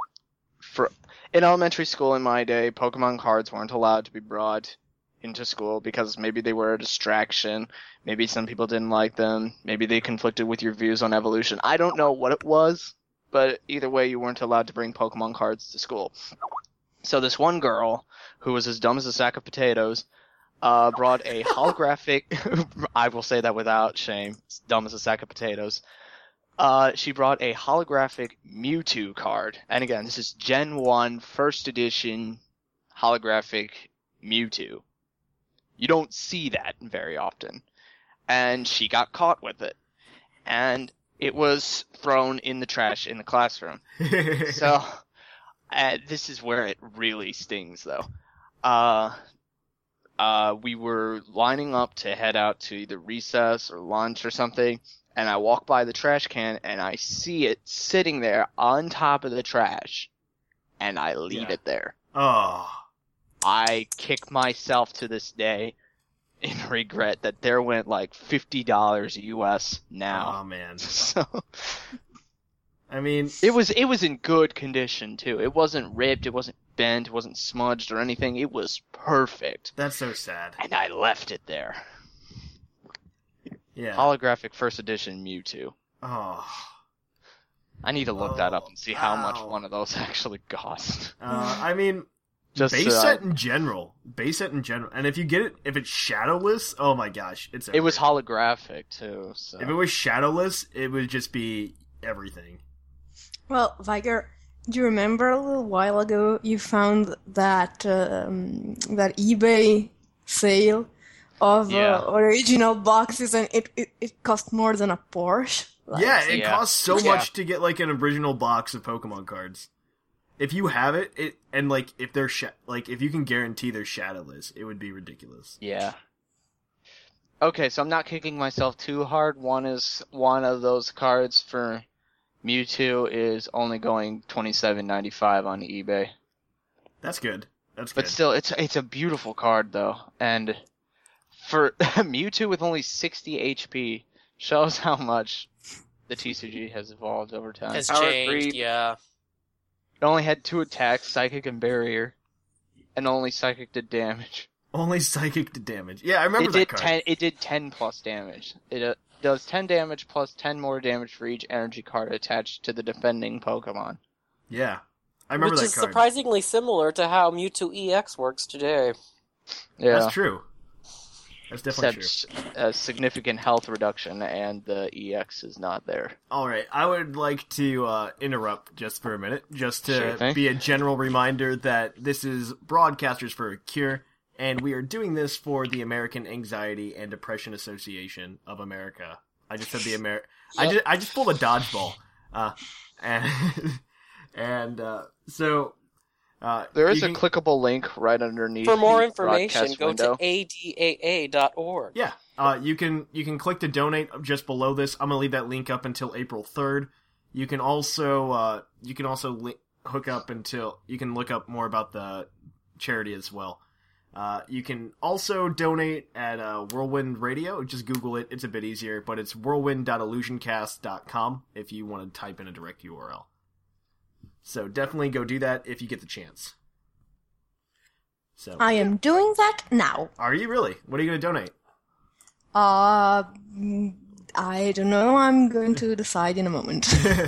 In elementary school in my day, Pokemon cards weren't allowed to be brought into school because maybe they were a distraction, maybe some people didn't like them, maybe they conflicted with your views on evolution. I don't know what it was, but either way, you weren't allowed to bring Pokemon cards to school. So this one girl, who was as dumb as a sack of potatoes, brought a holographic... I will say that without shame. It's dumb as a sack of potatoes. She brought a holographic Mewtwo card. And again, this is Gen 1 first edition holographic Mewtwo. You don't see that very often. And she got caught with it. And it was thrown in the trash in the classroom. So... this is where it really stings, though. We were lining up to head out to either recess or lunch or something, and I walk by the trash can, and I see it sitting there on top of the trash, and I leave it there. Oh. I kick myself to this day in regret that there went like $50 US now. Oh, man. So... I mean, it was in good condition too. It wasn't ripped, it wasn't bent, it wasn't smudged or anything. It was perfect. That's so sad. And I left it there. Yeah. Holographic first edition Mewtwo. Oh. I need to look that up and see how much one of those actually cost. I mean, base set in general. And if you get it, if it's shadowless, oh my gosh, it's everything. It was holographic too. So. If it was shadowless, it would just be everything. Well, Viger, do you remember a little while ago you found that that eBay sale of original boxes, and it cost more than a Porsche? It costs so much to get like an original box of Pokemon cards. If you have it, and like if they're if you can guarantee they're shadowless, it would be ridiculous. Yeah. Okay, so I'm not kicking myself too hard. One of those cards for Mewtwo is only going $27.95 on eBay. That's good. But still, it's a beautiful card though, and for Mewtwo with only 60 HP shows how much the TCG has evolved over time. Has changed, yeah. It only had 2 attacks, Psychic and Barrier, and only Psychic did damage. Only psychic damage. Yeah, I remember that card. It did 10 plus damage. It does 10 damage plus 10 more damage for each energy card attached to the defending Pokemon. Yeah, I remember that card. Which is surprisingly similar to how Mewtwo EX works today. Yeah. That's true. That's definitely true. A significant health reduction, and the EX is not there. Alright, I would like to interrupt just for a minute, just to be a general reminder that this is Broadcasters for a Cure, and we are doing this for the American Anxiety and Depression Association of America. I just said the I just pulled a dodgeball. So... there is a clickable link right underneath. For more information, go to adaa.org. Yeah, you can click to donate just below this. I'm gonna leave that link up until April 3rd. You can also hook up until you can look up more about the charity as well. You can also donate at Whirlwind Radio. Just Google it; it's a bit easier. But it's whirlwind.illusioncast.com if you want to type in a direct URL. So definitely go do that if you get the chance. So I am doing that now. Are you really? What are you going to donate? I don't know. I'm going to decide in a moment.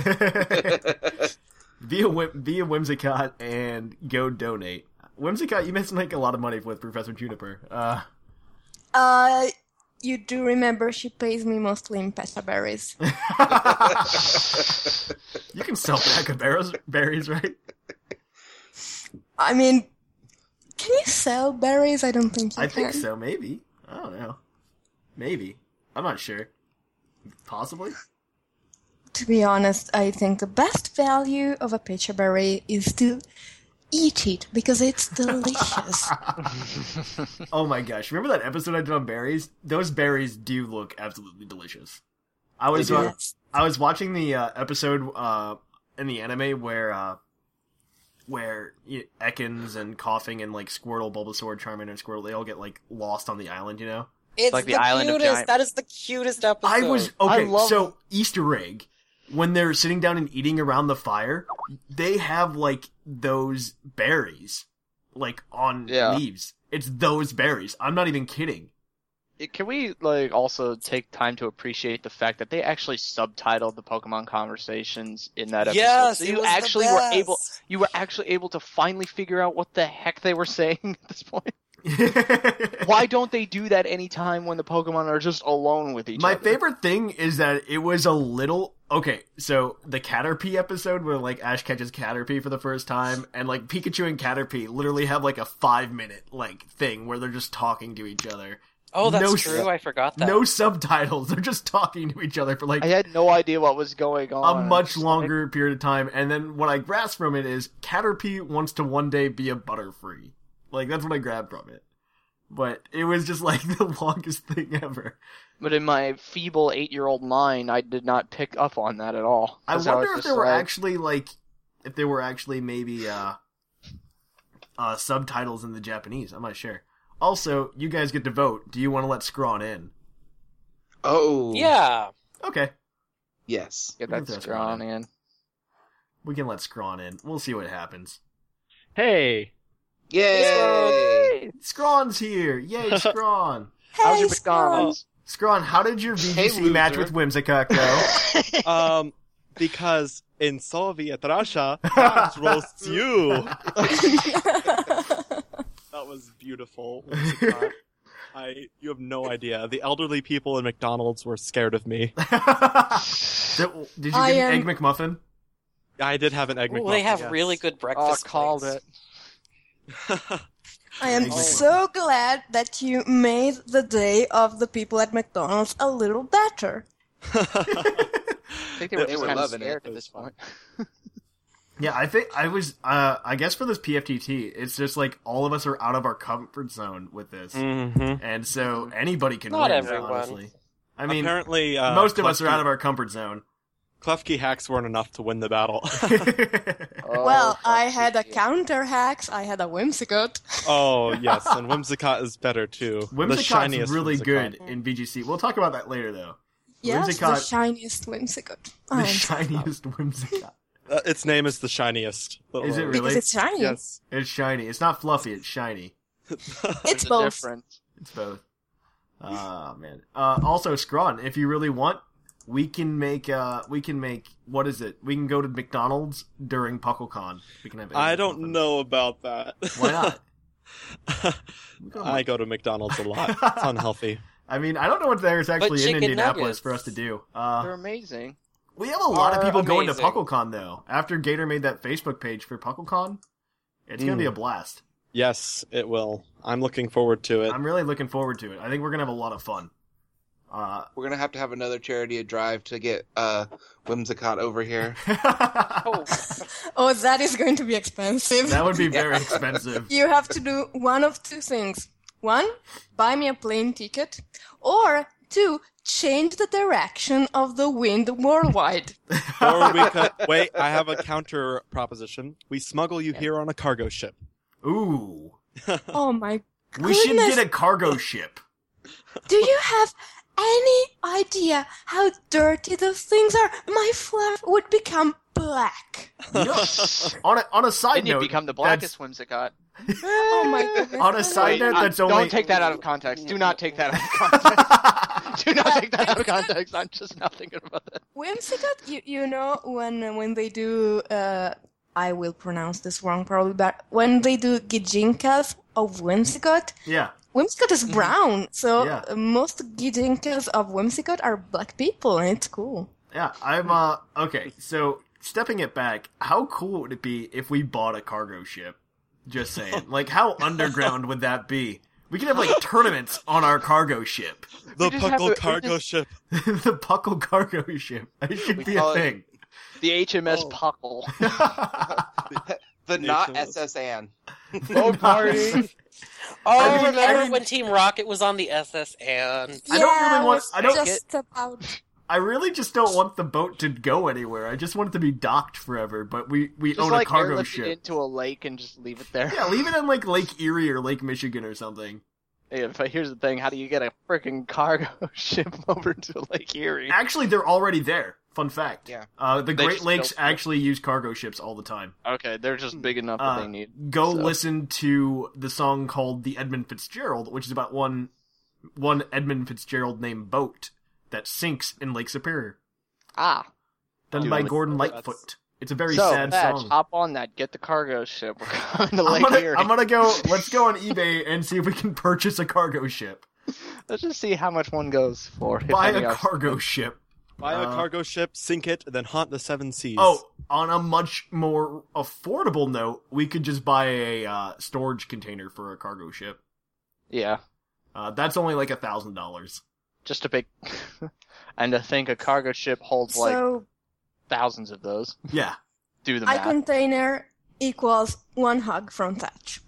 Be a Whimsicott and go donate. Whimsicott, you must make a lot of money with Professor Juniper. You do remember she pays me mostly in Pecha berries. You can sell Pecha berries, right? I mean, can you sell berries? I don't think you can. I think so, maybe. I don't know. Maybe. I'm not sure. Possibly? To be honest, I think the best value of a Pecha berry is to eat it, because it's delicious. Oh my gosh. Remember that episode I did on berries? Those berries do look absolutely delicious. I was watching the episode in the anime where Ekans and Coughing and like Squirtle, Bulbasaur, Charmander, and Squirtle, they all get like lost on the island, you know? It's like the island of giant... That is the cutest episode. So Easter egg. When they're sitting down and eating around the fire, they have, like, those berries, like, on leaves. It's those berries. I'm not even kidding. Can we, like, also take time to appreciate the fact that they actually subtitled the Pokemon conversations in that episode? Yes, so you were actually able to finally figure out what the heck they were saying at this point? Why don't they do that anytime when the Pokemon are just alone with each other? My favorite thing is that it was a little... Okay, so the Caterpie episode where, like, Ash catches Caterpie for the first time, and, like, Pikachu and Caterpie literally have, like, a 5-minute, like, thing where they're just talking to each other. Oh, that's true. I forgot that. No subtitles. They're just talking to each other for, like... I had no idea what was going on. A much longer period of time, and then what I grasped from it is Caterpie wants to one day be a Butterfree. Like, that's what I grabbed from it. But it was just, like, the longest thing ever. But in my feeble 8-year-old mind, I did not pick up on that at all. I wonder if there were actually, like... If there were actually maybe, subtitles in the Japanese. I'm not sure. Also, you guys get to vote. Do you want to let Scrawn in? Oh. Yeah. Okay. Yes. Get that Scrawn in. We can let Scrawn in. We'll see what happens. Hey! Yay! Scrawn's here! Yay, Scrawn! Hey, how's your McDonald's? Scrawn, how did your VGC match with Whimsicott go? Because in Soviet Russia, that roasts you. That was beautiful. You have no idea. The elderly people in McDonald's were scared of me. Did you get an Egg McMuffin? I did have an Egg McMuffin. They have really good breakfast. Oh, called it. I am so glad that you made the day of the people at McDonald's a little better. I think they were loving scared it at this point. Yeah, I think I was, I guess for this PFTT, it's just like all of us are out of our comfort zone with this. Mm-hmm. And so anybody can Not win, everyone. honestly. I mean, apparently, most of us are out of our comfort zone. Klefki hacks weren't enough to win the battle. Well, I had a counter hacks, I had a Whimsicott. Oh, yes, and Whimsicott is better, too. Whimsicott's really good in VGC. We'll talk about that later, though. Yes, the shiniest Whimsicott. The shiniest Whimsicott. Its name is the shiniest. Is it really? Because it's shiny. Yes. It's shiny. It's not fluffy, it's shiny. It's both. It's both. Man. Also, Scrawn, if you really want, we can make, what is it? We can go to McDonald's during PuckleCon. We can have. I don't know about that. Why not? I go to McDonald's a lot. It's unhealthy. I mean, I don't know what there's actually in Indianapolis nuggets. For us to do. They're amazing. We have a lot of people going to PuckleCon, though. After Gator made that Facebook page for PuckleCon, it's going to be a blast. Yes, it will. I'm looking forward to it. I'm really looking forward to it. I think we're going to have a lot of fun. We're going to have another charity drive to get Whimsicott over here. Oh, that is going to be expensive. That would be very expensive. You have to do one of two things. One, buy me a plane ticket. Or two, change the direction of the wind worldwide. Or we could... Wait, I have a counter proposition. We smuggle you here on a cargo ship. Ooh. Oh my goodness. We should get a cargo ship. Do you have any idea how dirty those things are? My fluff would become black. On a side note, you become the blackest Whimsicott. Oh my goodness. On a side note, that's only... Don't take that out of context. Do not take that out of context. Do not take that out of context. I'm just not thinking about that. Whimsicott, you know, when they do... I will pronounce this wrong probably, but when they do Gijinkas of Whimsicott... Yeah. Whimsicott is brown, so most Gijinkas of Whimsicott are black people, and it's cool. Yeah, I'm, okay, so, stepping it back, how cool would it be if we bought a cargo ship? Just saying. Like, how underground would that be? We could have, like, tournaments on our cargo ship. The Puckle cargo ship. The Puckle cargo ship. It should be a thing. The HMS Puckle. The not SS Anne. Oh, party! Oh, remember when Team Rocket was on the SS Anne? I really just don't want the boat to go anywhere. I just want it to be docked forever, but we just own a cargo ship. It into a lake and just leave it there. Yeah, leave it in like Lake Erie or Lake Michigan or something. Yeah, but here's the thing, how do you get a freaking cargo ship over to Lake Erie? Actually, they're already there. Fun fact. Yeah. The Great Lakes actually use cargo ships all the time. Okay, they're just big enough that they need. Listen to the song called The Edmund Fitzgerald, which is about one Edmund Fitzgerald named boat that sinks in Lake Superior. Ah. Done by Gordon Lightfoot. It's a very sad song. Hop on that. Get the cargo ship. We're going to Lake Erie. Let's go on eBay and see if we can purchase a cargo ship. Let's just see how much one goes for. Buy a cargo ship. Buy a cargo ship, sink it, and then haunt the seven seas. Oh, on a much more affordable note, we could just buy a storage container for a cargo ship. Yeah. That's only like $1,000. Just a big... And to think a cargo ship holds thousands of those. Yeah. Do the math. A container equals one hug from Thatch.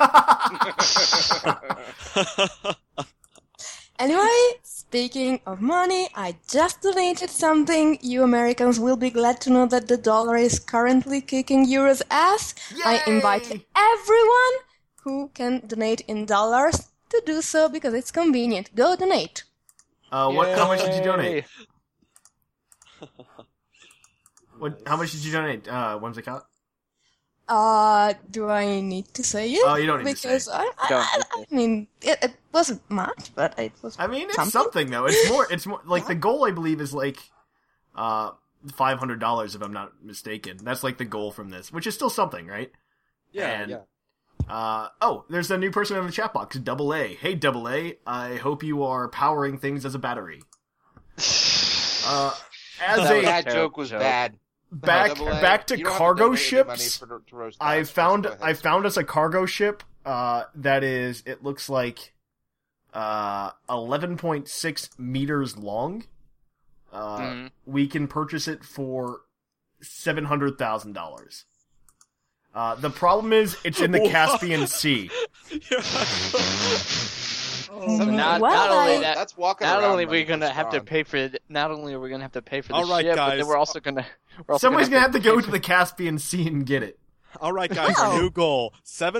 Anyway, speaking of money, I just donated something. You Americans will be glad to know that the dollar is currently kicking Euro's ass. Yay! I invite everyone who can donate in dollars to do so because it's convenient. Go donate. How much did you donate? How much did you donate, Whimsicott? Do I need to say it? Oh, you don't need to say it. I mean, it wasn't much, but it was. I mean, it's something though. It's more like the goal. I believe is like $500 if I'm not mistaken. That's like the goal from this, which is still something, right? Yeah. There's a new person in the chat box, Double A. Hey, Double A. I hope you are powering things as a battery. That joke was bad. Back to cargo ships. I found us a cargo ship that is, it looks like 11.6 meters long. We can purchase it for $700,000. The problem is it's in the Caspian Sea. Not only are we gonna have to pay for the ship, guys. but we're also gonna. Somebody's gonna have to go to the Caspian Sea and get it. All right, guys. New goal: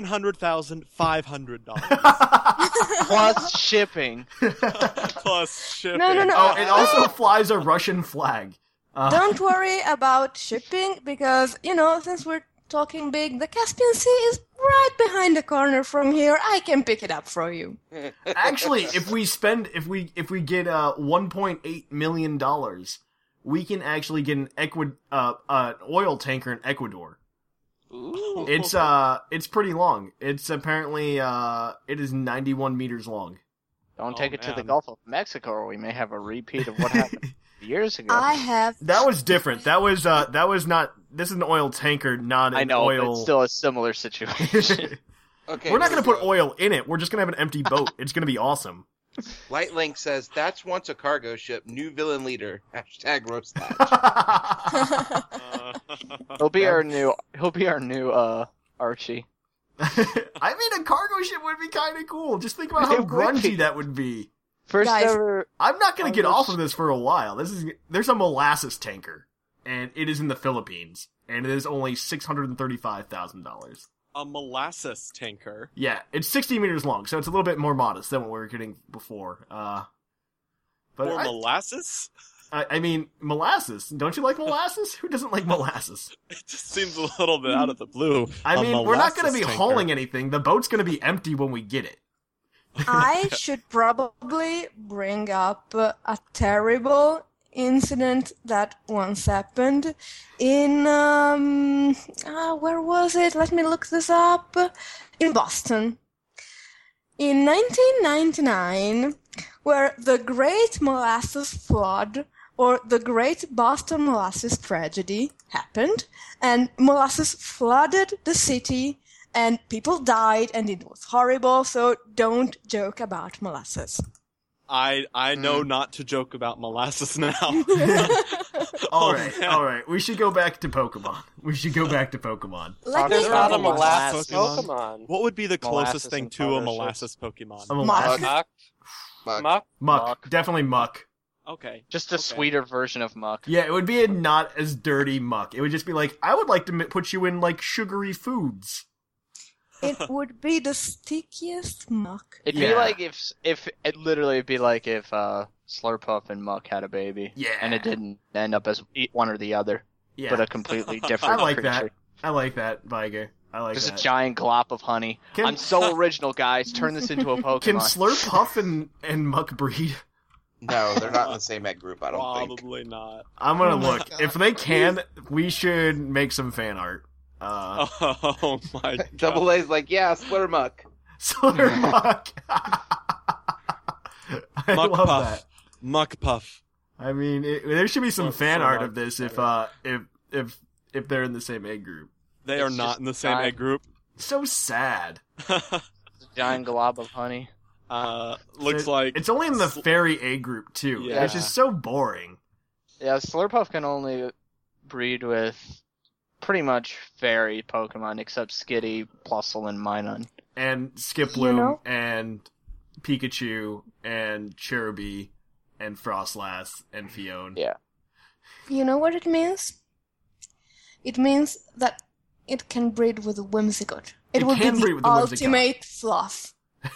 $700,500 plus shipping. Plus shipping. No. Oh, it also flies a Russian flag. Don't worry about shipping because since we're talking big. The Caspian Sea is right behind the corner from here. I can pick it up for you. Actually, if we get $1.8 million, we can actually get an oil tanker in Ecuador. Ooh. It's pretty long. It's apparently it is 91 meters long. Don't take it to the Gulf of Mexico, or we may have a repeat of what happened years ago. That was different. That was not. This is an oil tanker, not an oil. I know, but it's still a similar situation. Okay, we're not going to put oil in it. We're just going to have an empty boat. It's going to be awesome. Lightlink says, "That's once a cargo ship. New villain leader. # roast latch." He'll be our new Archie. I mean, a cargo ship would be kind of cool. Just think about how grungy that would be. First ever. I'm not going to get off of this for a while. There's a molasses tanker, and it is in the Philippines, and it is only $635,000. A molasses tanker. Yeah, it's 60 meters long, so it's a little bit more modest than what we were getting before. Molasses? I mean, molasses. Don't you like molasses? Who doesn't like molasses? It just seems a little bit out of the blue. I mean, we're not going to be hauling anything. The boat's going to be empty when we get it. I should probably bring up a terrible incident that once happened in where was it? Let me look this up. In Boston. In 1999, where the Great Molasses Flood, or the Great Boston Molasses Tragedy, happened, and molasses flooded the city, and people died, and it was horrible, so don't joke about molasses. I know not to joke about molasses now. All right. We should go back to Pokemon. There's not a molasses Pokemon. What would be the closest thing to a molasses Pokemon? Muck. Definitely Muck. Okay. Just a sweeter version of Muck. Yeah, it would be a not as dirty Muck. It would just be like, I would like to put you in, like, sugary foods. It would be the stickiest Muck. It'd be like if it'd be like if Slurpuff and Muck had a baby. Yeah. And it didn't end up as one or the other. Yeah. But a completely different creature. I like that, Viger. I like Just a giant glop of honey. I'm so original, guys. Turn this into a Pokemon. Can Slurpuff and Muck breed? No, they're not in the same egg group, I don't think. Probably not. I'm gonna look. If they can, we should make some fan art. Oh my god. Double A's like, yeah, Slurmuck. Slurmuck. I love that. Muck Puff. I mean, there should be some fan art of this if they're in the same egg group. They are not in the same egg group. So sad. Giant glob of honey. Looks like it's only in the fairy egg group too. Yeah. It's just so boring. Yeah, Slurpuff can only breed with pretty much fairy Pokemon except Skitty, Plusle, and Minun. And Skiploom, and Pikachu, and Cherubi, and Frostlass, and Fione. Yeah. You know what it means? It means that it can breed with Whimsicott. It would be the ultimate fluff.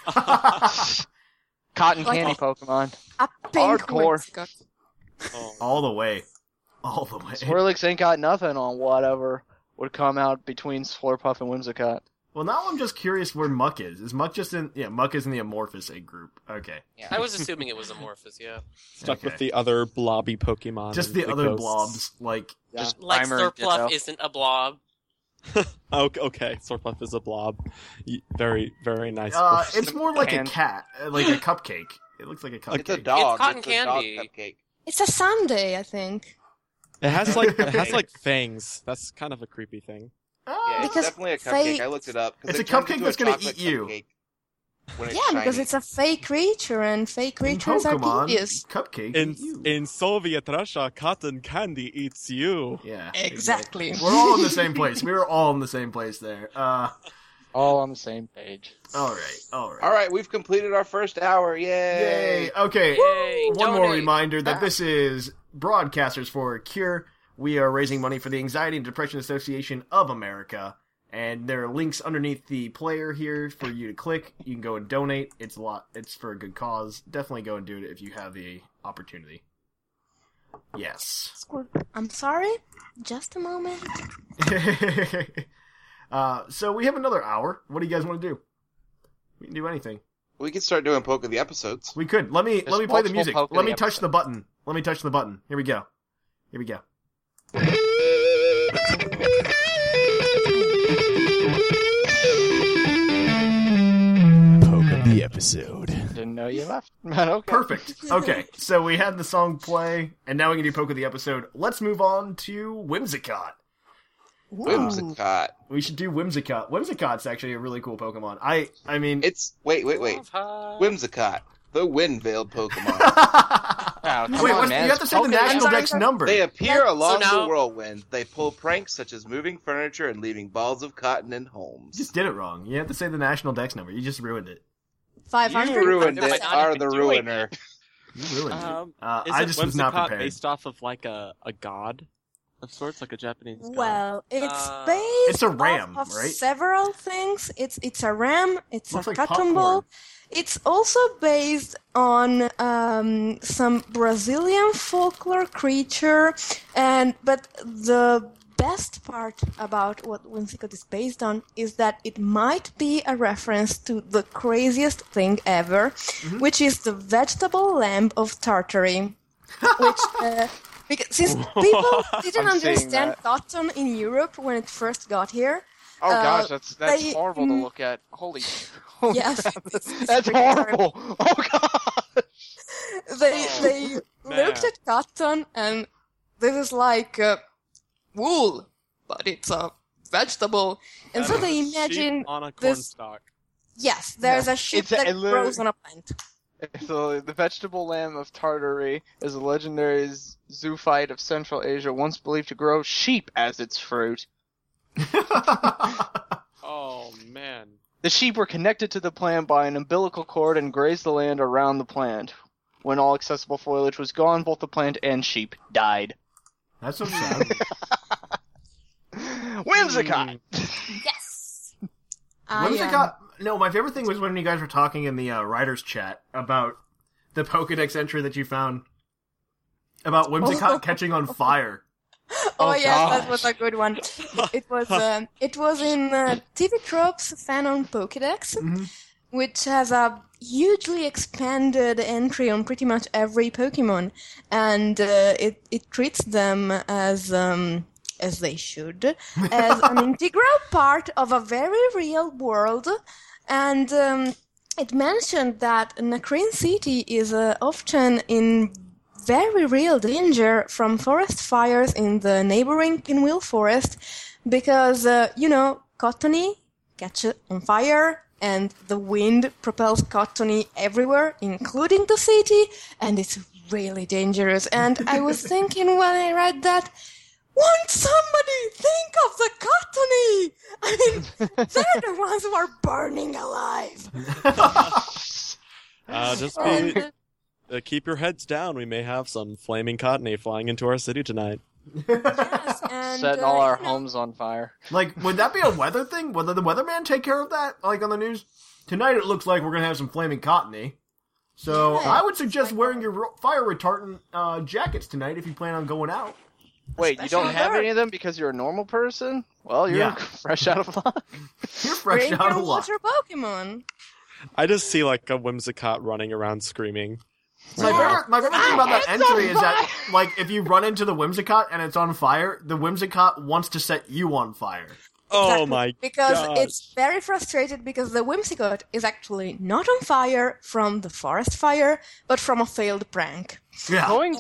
Cotton candy Pokemon. A pink Hardcore. Whimsicott. All the way. All the way. Swirlix ain't got nothing on whatever would come out between Slurpuff and Whimsicott. Well, now I'm just curious where Muck is. Is Muck just in... Yeah, Muck is in the Amorphous egg group. Okay. Yeah. I was assuming it was Amorphous, yeah. Stuck with the other blobby Pokemon. Just the other blobs, like... Yeah. Just like Slurpuff isn't a blob. Okay, Slurpuff is a blob. Very, very nice. It's more like a cat, like a cupcake. It looks like a cupcake. It's a dog. It's cotton candy. A dog cupcake. It's a sundae, I think. It has like fangs. That's kind of a creepy thing. Yeah, it's definitely a cupcake. I looked it up. It's a cupcake that's going to eat you. Because it's a fake creature, and fake creatures are devious. Cupcake in Soviet Russia, cotton candy eats you. Yeah, exactly. We're all in the same place. We were all in the same place there. All on the same page. All right. We've completed our first hour. Yay! Okay. Yay. One more reminder that this is Broadcasters for a Cure. We are raising money for the Anxiety and Depression Association of America, and there are links underneath the player here for you to click. You can go and donate. It's for a good cause. Definitely go and do it if you have the opportunity. Yes. I'm sorry? Just a moment. So we have another hour. What do you guys want to do? We can do anything. We could start doing Poke of the Episodes. We could. Let me play the music. Let me touch the button. Let me touch the button. Here we go. Here we go. Poke of the episode. Didn't know you left. Okay. Perfect. Okay, so we had the song play, and now we can do Poke of the episode. Let's move on to Whimsicott. Whimsicott. We should do Whimsicott. Whimsicott's actually a really cool Pokemon. I mean... It's... Wait. Whimsicott. The wind-veiled Pokemon. You have to say the National Dex number. They appear along the whirlwind. They pull pranks such as moving furniture and leaving balls of cotton in homes. You just did it wrong. You have to say the National Dex number. You just ruined it. 500? You ruined it, are the ruiner. You ruined it. I just was not prepared. Based off of like a god of sorts, like a Japanese god? Well, it's based it's a ram, off of right? several things. It's a ram, it's looks a like cotton ball. It's also based on some Brazilian folklore creature, but the best part about what Whimsicott is based on is that it might be a reference to the craziest thing ever, which is the vegetable lamb of Tartary, which... because since people didn't understand cotton in Europe when it first got here. Oh gosh, that's horrible to look at. Holy yes, that's horrible. Oh gosh. They looked at cotton and this is like wool, but it's a vegetable, and so they imagined on a cornstalk. Yes, there's a sheep that grows on a plant. So the vegetable lamb of Tartary is a legendary zoophyte of Central Asia, once believed to grow sheep as its fruit. Oh man! The sheep were connected to the plant by an umbilical cord and grazed the land around the plant. When all accessible foliage was gone, both the plant and sheep died. That's so sad. Whimsicott! Yes! Whimsicott... No, my favorite thing was when you guys were talking in the writer's chat about the Pokedex entry that you found about Whimsicott catching on fire. Oh yes, that was a good one. It was in TV Tropes Fan-on Pokedex, which has a hugely expanded entry on pretty much every Pokemon, and it treats them as they should, as an integral part of a very real world. And it mentioned that Nacrene City is often in very real danger from forest fires in the neighboring Pinwheel Forest because, Cottony catches on fire and the wind propels Cottony everywhere, including the city, and it's really dangerous. And I was thinking when I read that, won't somebody think of the Cottony? I mean, they're the ones who are burning alive. Keep your heads down. We may have some flaming Cottony flying into our city tonight. Yes, and setting all our homes on fire. Like, would that be a weather thing? Would the weatherman take care of that? Like on the news? Tonight it looks like we're going to have some flaming Cottony. So I would suggest wearing your fire retardant jackets tonight if you plan on going out. Wait, you don't have any of them because you're a normal person? Well, you're fresh out of luck. You're fresh out of luck. Water Pokemon. I just see like a Whimsicott running around screaming. My favorite thing about that entry is that, like, if you run into the Whimsicott and it's on fire, the Whimsicott wants to set you on fire. Oh my Because gosh. it's very frustrated because the Whimsicott is actually not on fire from the forest fire, but from a failed prank. Yeah. Going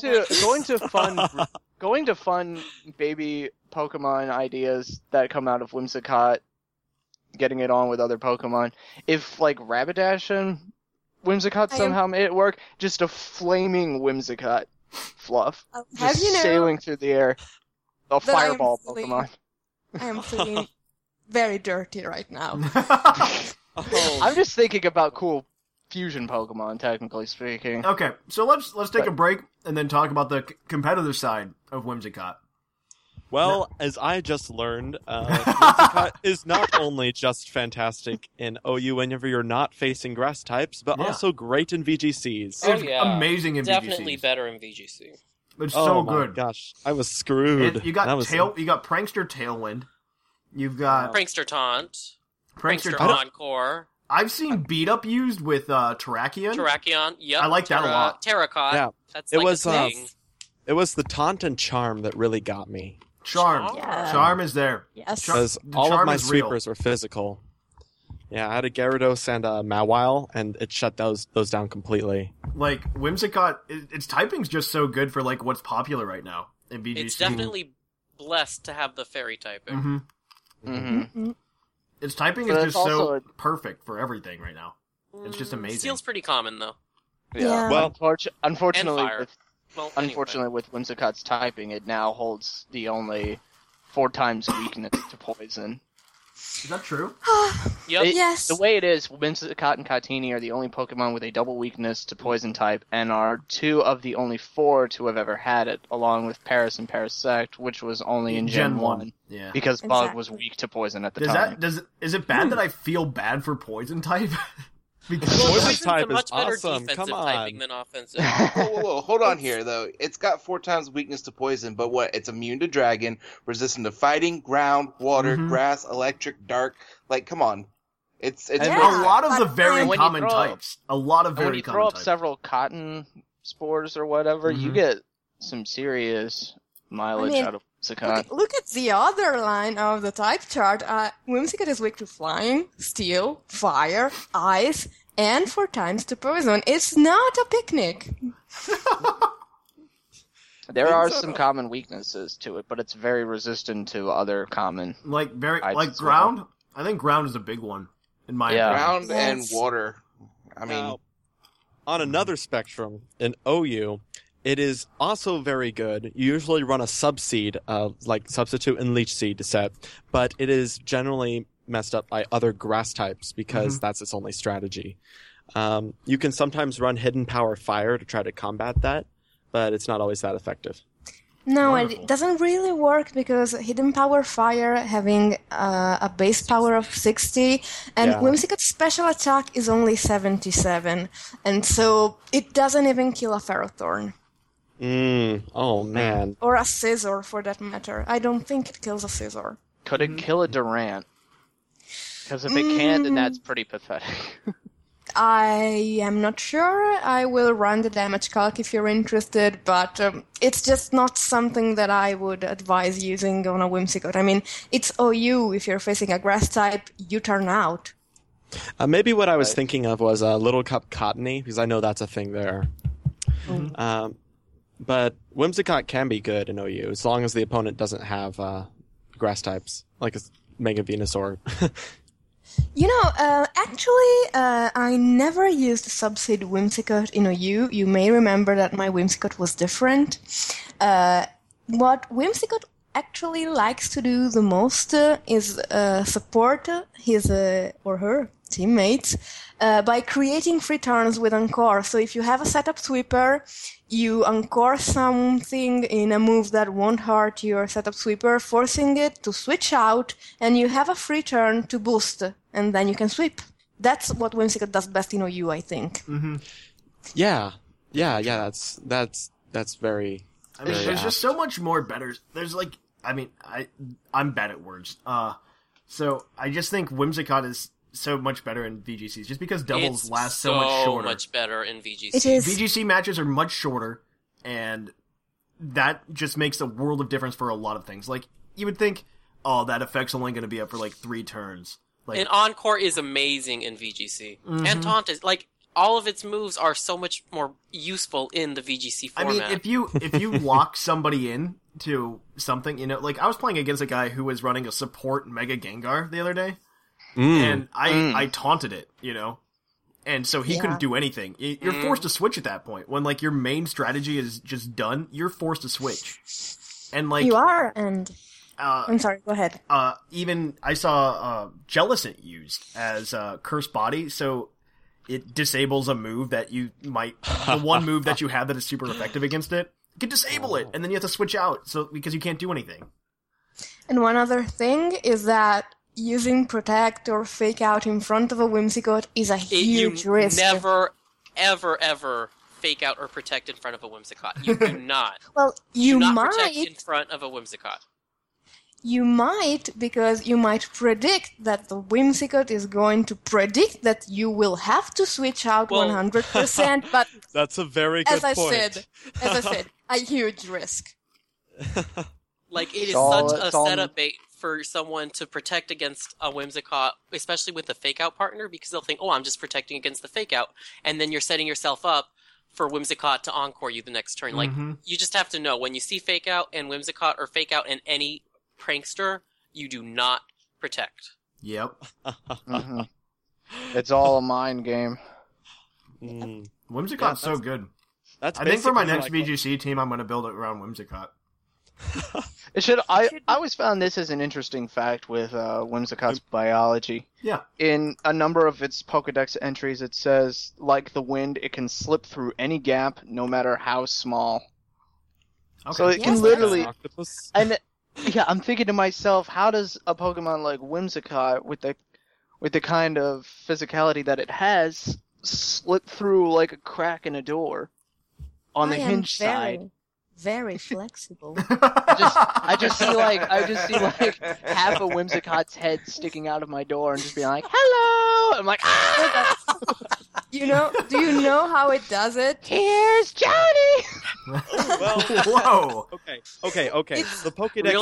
to fun baby Pokemon ideas that come out of Whimsicott, getting it on with other Pokemon. If, like, Rapidash and Whimsicott somehow made it work, just a flaming Whimsicott fluff. Sailing through the air. A fireball Pokemon. I am feeling very dirty right now. I'm just thinking about cool fusion Pokemon, technically speaking. Okay, so let's take a break and then talk about the competitor side of Whimsicott. Well, as I just learned, Whimsicott is not only just fantastic in OU whenever you're not facing grass types, but also great in VGCs. Oh, yeah. Amazing in Definitely VGCs. better in VGC. It's so good. Gosh, I was screwed. You got Prankster Tailwind. You've got Prankster Taunt. Prankster Encore. I've seen Beat Up used with Terrakion. Terrakion, yep. I like that a lot. Terracotta. Yeah. That's like a thing. It was the Taunt and Charm that really got me. Charm. Yeah. Charm is there. Yes. Because all of my sweepers were physical. Yeah, I had a Gyarados and a Mawile, and it shut those down completely. Like, Whimsicott, its typing's just so good for, like, what's popular right now in VGC. It's definitely blessed to have the fairy typing. Its typing is just so perfect for everything right now. It's just amazing. Steel's pretty common, though. Yeah. Well, unfortunately, anyway. with Whimsicott's typing, it now holds the only 4 times weakness to poison. Is that true? Yep. Yes. The way it is, Whimsicott and Cotini are the only Pokemon with a double weakness to poison type, and are 2 of the only 4 to have ever had it, along with Paris and Parasect, which was only in Gen 1. Yeah. Because Bug was weak to poison at the time. Is it bad that I feel bad for poison type? Because poison type is much better awesome. defensive Come on. typing than offensive. Whoa, hold on here, though. It's got 4 times weakness to poison, but what? It's immune to dragon, resistant to fighting, ground, water, grass, electric, dark. Like, come on. It's a lot of the very common types. A lot of very when you common throw up types. several cotton spores or whatever, you get some serious mileage out of Whimsicott. Look at the other line of the type chart. Whimsicott is weak to flying, steel, fire, ice, and 4 times to poison. It's not a picnic. There are some common weaknesses to it, but it's very resistant to other common. Like ground. Well. I think ground is a big one in my opinion. Ground and water. I mean, now, on another spectrum, in OU, it is also very good. You usually run a Subseed, like Substitute and Leech Seed set, but it is generally messed up by other grass types because that's its only strategy. You can sometimes run Hidden Power Fire to try to combat that, but it's not always that effective. No, it doesn't really work because Hidden Power Fire having a base power of 60 and Whimsicott's special attack is only 77, and so it doesn't even kill a Ferrothorn. Oh man. Or a Scizor for that matter. I don't think it kills a Scizor. Could it kill a Durant? Because if it can, then that's pretty pathetic. I am not sure. I will run the damage calc if you're interested, but it's just not something that I would advise using on a Whimsicott. I mean, it's OU. If you're facing a grass type, you turn out. Maybe what I was thinking of was Little Cup Cottony, because I know that's a thing there. But Whimsicott can be good in OU, as long as the opponent doesn't have grass types, like a Mega Venusaur. You know, I never used Subseed Whimsicott in OU. You may remember that my Whimsicott was different. What Whimsicott actually likes to do the most is support his or her teammates by creating free turns with Encore. So if you have a setup sweeper, you Encore something in a move that won't hurt your setup sweeper, forcing it to switch out, and you have a free turn to boost, and then you can sweep. That's what Whimsicott does best in OU, I think. Yeah, that's very... I mean, there's just so much more better... There's like... I mean, I'm bad at words. So I just think Whimsicott is so much better in VGCs, just because doubles last so much shorter. So much better in VGC. It is. VGC matches are much shorter, and that just makes a world of difference for a lot of things. Like, you would think, oh, that effect's only going to be up for like 3 turns. Like, and Encore is amazing in VGC. And Taunt is, like, all of its moves are so much more useful in the VGC format. I mean, if you lock somebody in to something, you know, like, I was playing against a guy who was running a support Mega Gengar the other day, and I taunted it, you know, and so he couldn't do anything. You're forced to switch at that point. When, like, your main strategy is just done, you're forced to switch. And, like... You are, and... I'm sorry, go ahead. Even, I saw Jellicent used as Cursed Body, so it disables a move that you might... the one move that you have that is super effective against it, you can disable it, and then you have to switch out, because you can't do anything. And one other thing is that using Protect or Fake Out in front of a Whimsicott is a huge risk. You never, ever Fake Out or Protect in front of a Whimsicott. You do not. Well, you do not might. Protect in front of a Whimsicott. you might, because you might predict that the Whimsicott is going to predict that you will have to switch out 100%, but that's a very good point. As I said, a huge risk. Like, it is such a setup bait for someone to protect against a Whimsicott, especially with a fake-out partner, because they'll think, oh, I'm just protecting against the fake-out, and then you're setting yourself up for Whimsicott to encore you the next turn. Like, you just have to know, when you see fake-out and Whimsicott or fake-out and any prankster, you do not protect. Yep. It's all a mind game. Whimsicott's so good. I think for my next VGC team, I'm going to build it around Whimsicott. I always found this as an interesting fact with Whimsicott's biology. Yeah. In a number of its Pokedex entries, it says, like the wind, it can slip through any gap, no matter how small. Okay. So it can literally... And yeah, I'm thinking to myself, how does a Pokemon like Whimsicott, with the kind of physicality that it has, slip through like a crack in a door on the hinge side? Very flexible. I just see like half a Whimsicott's head sticking out of my door and just being like, "Hello!" I'm like, "Ah!" Do you know how it does it? Here's Johnny. Well, whoa. Okay. The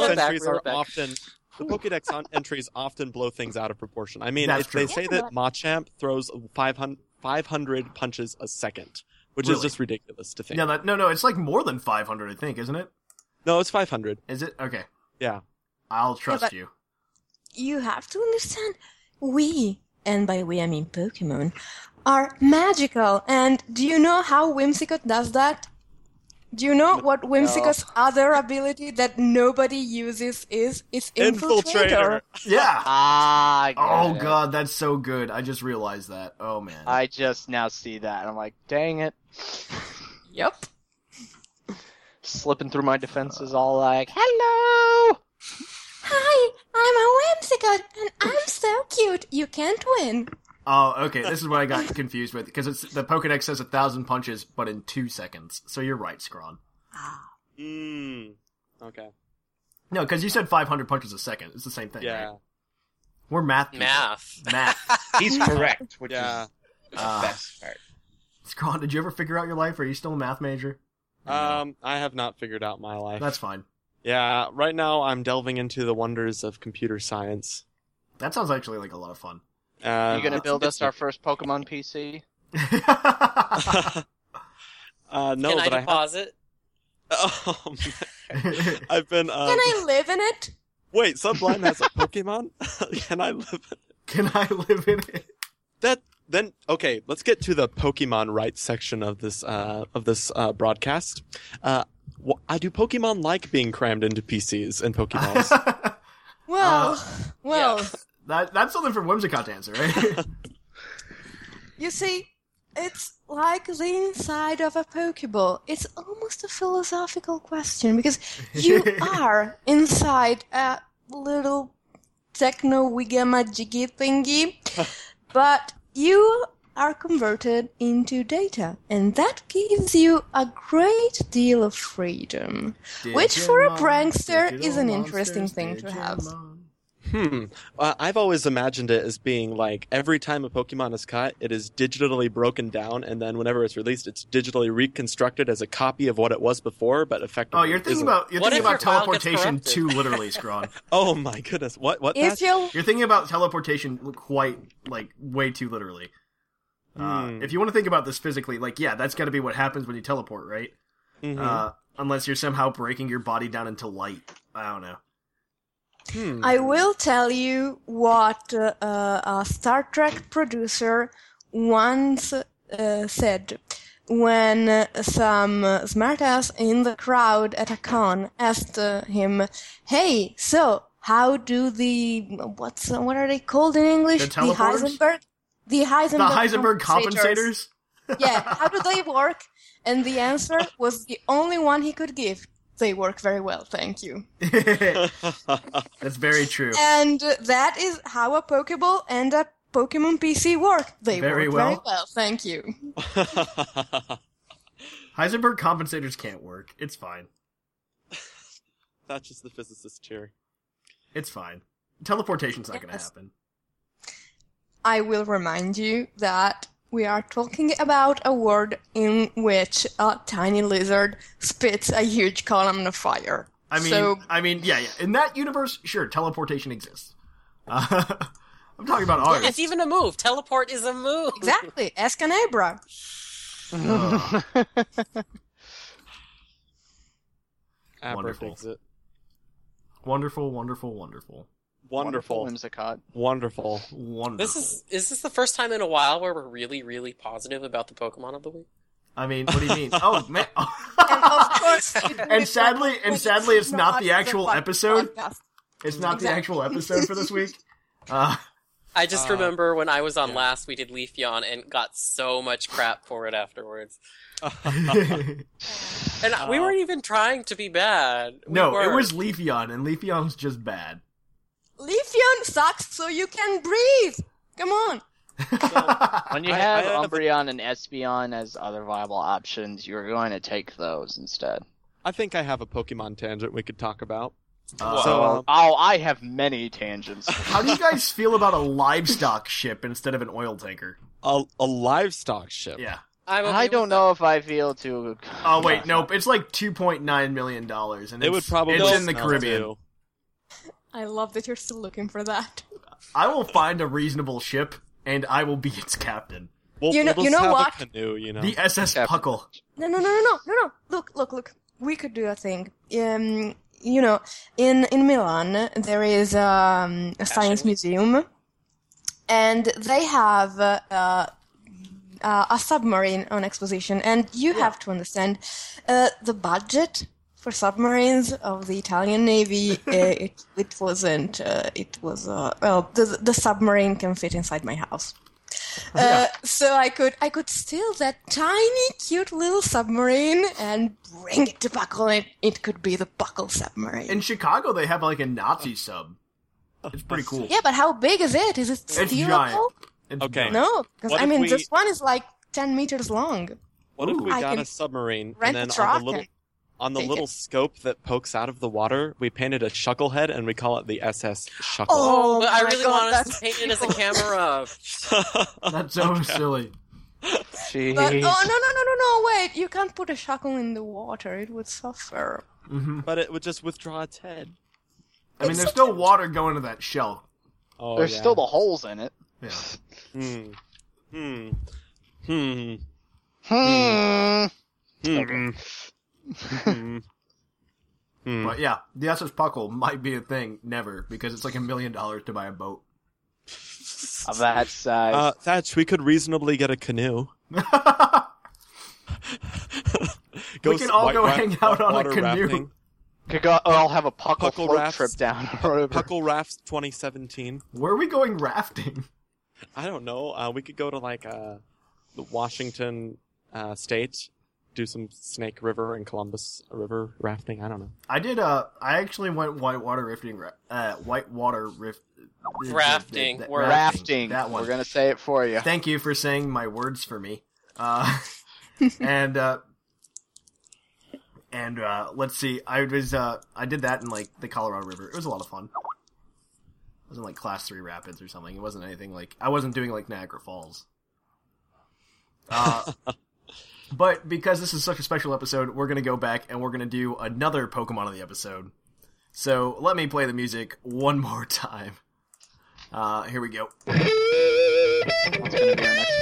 Pokédex entries often blow things out of proportion. I mean, they say that Machamp throws 500 punches a second. Which is just ridiculous to think. No, it's like more than 500, I think, isn't it? No, it's 500. Is it? Okay. Yeah. I'll trust you. You have to understand, we, and by we I mean Pokemon, are magical. And do you know how Whimsicott does that? Do you know what Whimsicott's other ability that nobody uses is? It's Infiltrator. Yeah. Oh god, that's so good. I just realized that. Oh man. I just now see that, and I'm like, dang it. Yep. Slipping through my defenses, all like, hello. Hi, I'm a Whimsicott, and I'm so cute. You can't win. Oh, okay. This is what I got confused with, because the Pokedex says 1,000 punches, but in 2 seconds. So you're right, Scrawn. Okay. No, because you said 500 punches a second. It's the same thing. Yeah. Right? We're math people. Math. He's correct, which is the best part. Scrawn, did you ever figure out your life? Are you still a math major? I have not figured out my life. That's fine. Yeah, right now I'm delving into the wonders of computer science. That sounds actually like a lot of fun. You gonna build us our first Pokemon PC? No, Can I deposit? Oh, man. I've been. Can I live in it? Wait, Sublime has a Pokemon? Can I live in it? Can I live in it? Okay, let's get to the Pokemon rights section of this broadcast. Do Pokemon like being crammed into PCs and Pokeballs? Well. Yes. That's something for Whimsicott to answer, right? You see, it's like the inside of a Pokeball. It's almost a philosophical question, because you are inside a little techno-wigama-jiggy thingy, but you are converted into data, and that gives you a great deal of freedom, which for a prankster is an interesting thing to have. I've always imagined it as being like every time a Pokemon is caught, it is digitally broken down, and then whenever it's released, it's digitally reconstructed as a copy of what it was before, but effectively. Oh, you're thinking about teleportation too literally, Scrawn. Oh my goodness! What? You're thinking about teleportation quite way too literally. If you want to think about this physically, that's got to be what happens when you teleport, right? Mm-hmm. Unless you're somehow breaking your body down into light. I don't know. I will tell you what a Star Trek producer once said when some smartass in the crowd at a con asked him, "Hey, so how do what are they called in English? The Heisenberg compensators? Yeah, how do they work?" And the answer was the only one he could give. They work very well, thank you. That's very true. And that is how a Pokeball and a Pokemon PC work. They work very well, thank you. Heisenberg compensators can't work. It's fine. That's just the physicist cheering. It's fine. Teleportation's not going to happen. I will remind you that we are talking about a world in which a tiny lizard spits a huge column of fire. I mean, yeah. In that universe, sure, teleportation exists. I'm talking about ours. Yeah, it's even a move. Teleport is a move. Exactly. Ask an Abra. Wonderful. Wonderful, wonderful, wonderful. Wonderful. Whimsicott. Wonderful. Wonderful. Is this the first time in a while where we're really, really positive about the Pokemon of the week? I mean, what do you mean? Oh, man. And of course, and sadly, it's not the actual episode. It's not the actual episode for this week. I just remember when I was on last, we did Leafeon and got so much crap for it afterwards. And we weren't even trying to be bad. It was Leafeon, and Leafeon's just bad. Leafeon sucks so you can breathe! Come on! When you have Umbreon and Espeon as other viable options, you're going to take those instead. I think I have a Pokemon tangent we could talk about. I have many tangents. How do you guys feel about a livestock ship instead of an oil tanker? A livestock ship? Yeah. I don't know if I feel too... Oh, wait, nope. It's like $2.9 million, and it would probably it's in the Caribbean. Too. I love that you're still looking for that. I will find a reasonable ship, and I will be its captain. You know what? A canoe, The SS Puckle. No. Look. We could do a thing. In Milan, there is a science museum, and they have a submarine on exposition, and you have to understand the budget for submarines of the Italian Navy. It wasn't. The submarine can fit inside my house. So I could steal that tiny, cute little submarine and bring it to Puckle, and it could be the Puckle submarine. In Chicago, they have like a Nazi sub. It's pretty cool. Yeah, but how big is it? Is it stealable? It's giant. Okay. No, because this one is like 10 meters long. What if we got a submarine and then on the little scope that pokes out of the water, we painted a Shucklehead and we call it the SS Shuckle. Oh, I really want us to paint it as a camera. That's so silly. Jeez. But, no, wait. You can't put a Shuckle in the water. It would suffer. Mm-hmm. But it would just withdraw its head. I mean, there's still water going to that shell. Oh, there's still the holes in it. Yeah. But yeah, the SS Puckle might be a thing. Never, because it's like $1 million to buy a boat of that size. Thatch, we could reasonably get a canoe. We can all go hang out on a canoe. I'll have a Puckle float trip down. Puckle Rafts 2017. Where are we going rafting? I don't know. We could go to like the Washington State. Do some Snake River and Columbus River rafting. I don't know. I did. I actually went whitewater rafting. Rafting. That one. We're gonna say it for you. Thank you for saying my words for me. And let's see. I did that in like the Colorado River. It was a lot of fun. It wasn't like Class 3 rapids or something. It wasn't anything like I wasn't doing like Niagara Falls. But because this is such a special episode, we're going to go back and we're going to do another Pokemon of the episode. So let me play the music one more time. Here we go. What's going to be our next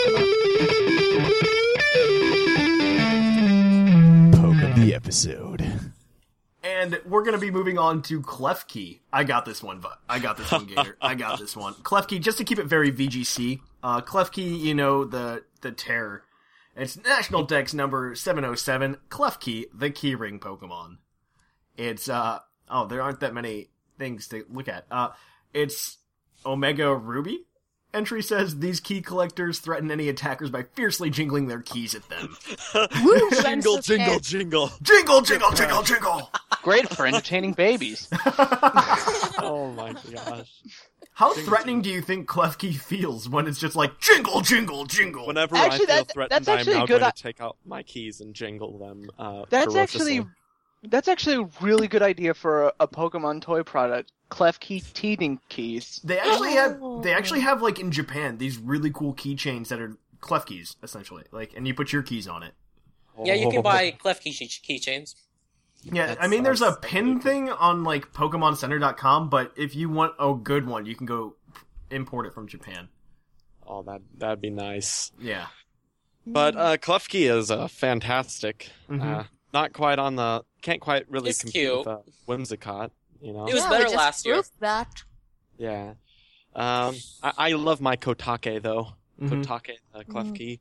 Pokemon? Poke of the episode. And we're going to be moving on to Klefki. I got this one, Gator. I got this one. Klefki, just to keep it very VGC. Klefki, the terror. It's National Dex number 707, Klefki, the Keyring Pokemon. It's, there aren't that many things to look at. It's Omega Ruby? Entry says, these key collectors threaten any attackers by fiercely jingling their keys at them. Woo, jingle, jingle, jingle. Jingle, jingle, jingle, jingle. Great for entertaining babies. Oh my gosh. How threatening do you think Klefki feels when it's just like, jingle, jingle, jingle? Whenever I feel threatened, I'm now going to take out my keys and jingle them That's actually That's actually a really good idea for a Pokemon toy product. Klefki teething keys. They actually have like in Japan these really cool keychains that are Klefkis essentially. Like, and you put your keys on it. Yeah, you can buy Klefki keychains. Yeah, I mean, there's a pin thing on like PokemonCenter.com, but if you want a good one, you can go import it from Japan. Oh, that'd be nice. Yeah. But Klefki is fantastic. Mm-hmm. Not quite on the... Can't quite really It's compete cute. with Whimsicott, you know? It was better last year. That. Yeah. I love my Kotake, though. Mm-hmm. Kotake Klefki.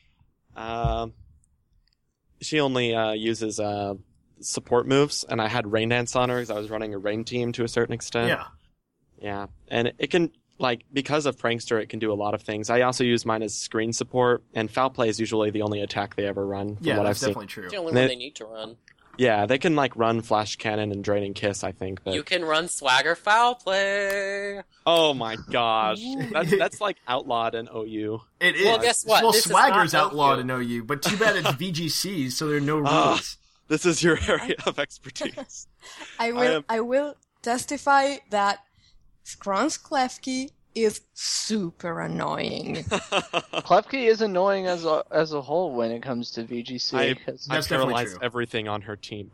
She only uses support moves, and I had Rain Dance on her because I was running a Rain team to a certain extent. Yeah. Yeah. And it can... Like, because of Prankster, it can do a lot of things. I also use mine as screen support, and Foul Play is usually the only attack they ever run. Yeah, what that's I've definitely true. It's the only one they need to run. Yeah, they can, like, run Flash Cannon and Draining Kiss, I think. But... You can run Swagger Foul Play. Oh my gosh. That's like, outlawed in OU. It is. Well, guess what? Well, This Swagger's is not outlawed OU. in OU, but too bad it's VGCs, so there are no rules. This is your area of expertise. I will testify that Skron's Klefki is super annoying. Klefki is annoying as a whole when it comes to VGC. I That's definitely paralyzed true. everything on her team.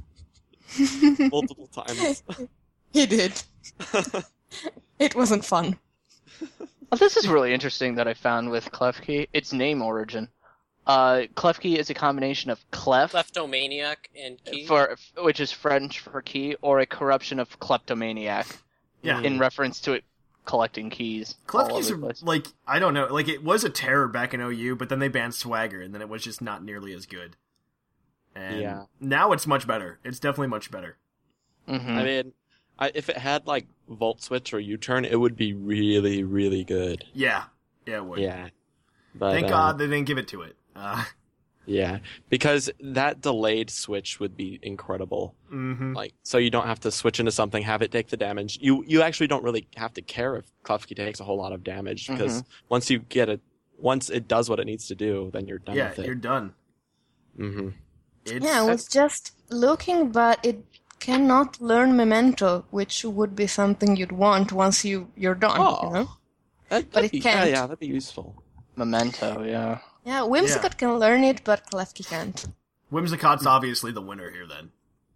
Multiple times. He did. It wasn't fun. Oh, this is really interesting that I found with Klefki. Its name origin. Klefki is a combination of clef, Kleptomaniac and Key. which is French for key, or a corruption of kleptomaniac. Yeah. In reference to it collecting keys. Klefki's like, I don't know, like it was a terror back in OU, but then they banned Swagger, and then it was just not nearly as good. And now it's much better. It's definitely much better. Mm-hmm. I mean, if it had like Volt Switch or U-Turn, it would be really, really good. Yeah, it would. Yeah. But, Thank God they didn't give it to it. Yeah, because that delayed switch would be incredible. Mm-hmm. Like, so you don't have to switch into something, have it take the damage. You actually don't really have to care if Klefki takes a whole lot of damage, because once it does what it needs to do, then you're done with it. Yeah, you're done. Mm-hmm. I was just looking, but it cannot learn Memento, which would be something you'd want once you're done, you know? But it can't. Yeah, that'd be useful. Memento, yeah. Yeah, Whimsicott can learn it, but Klefki can't. Whimsicott's obviously the winner here, then.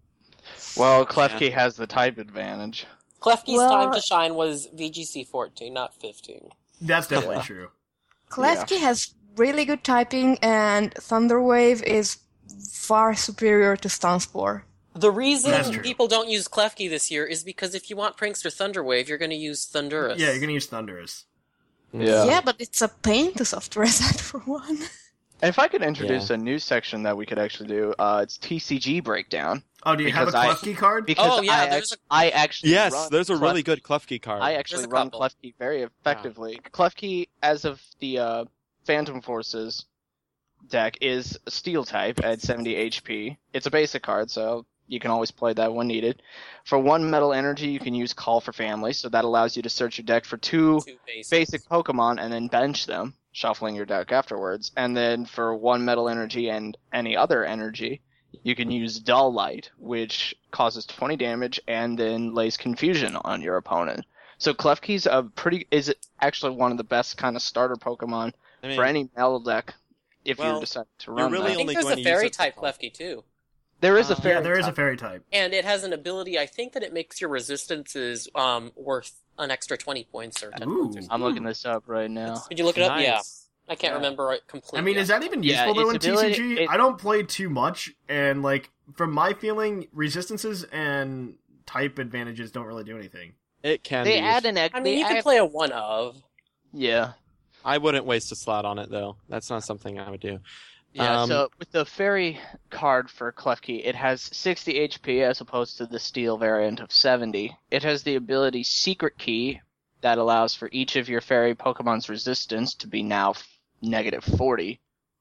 Well, Klefki has the type advantage. Klefki's time to shine was VGC 14, not 15. That's definitely true. Klefki has really good typing, and Thunderwave is far superior to Stunspore. The reason people don't use Klefki this year is because if you want Prankster Thunderwave, you're going to use Thundurus. Yeah, you're going to use Thundurus. Yeah, but it's a pain to soft reset for one. And if I could introduce a new section that we could actually do, it's TCG Breakdown. Oh, do you have a Klefki card? Because I actually Yes, there's a really good Klefki card. I actually run Klefki very effectively. Yeah. Klefki, as of the Phantom Forces deck, is a Steel type at 70 HP. It's a basic card, so you can always play that when needed. For 1 Metal Energy, you can use Call for Family, so that allows you to search your deck for two basic Pokemon and then bench them, shuffling your deck afterwards. And then for 1 Metal Energy and any other energy, you can use Dull Light, which causes 20 damage and then lays confusion on your opponent. So Klefki's is actually one of the best kind of starter Pokemon for any Metal deck if you decide to run that. I think there's a Fairy type Klefki too. There is a fairy. Yeah, there is a fairy type, and it has an ability. I think that it makes your resistances worth an extra 20 points or 10 points. Or something. I'm looking this up right now. Did you look it up? Yeah, I can't remember it completely. I mean, is that even useful though in TCG? I don't play too much, and like from my feeling, resistances and type advantages don't really do anything. It can. They add an. I mean, you can play a one of. Yeah. I wouldn't waste a slot on it though. That's not something I would do. Yeah, so with the fairy card for Klefki, it has 60 HP as opposed to the steel variant of 70. It has the ability Secret Key that allows for each of your fairy Pokemon's resistance to be now negative 40.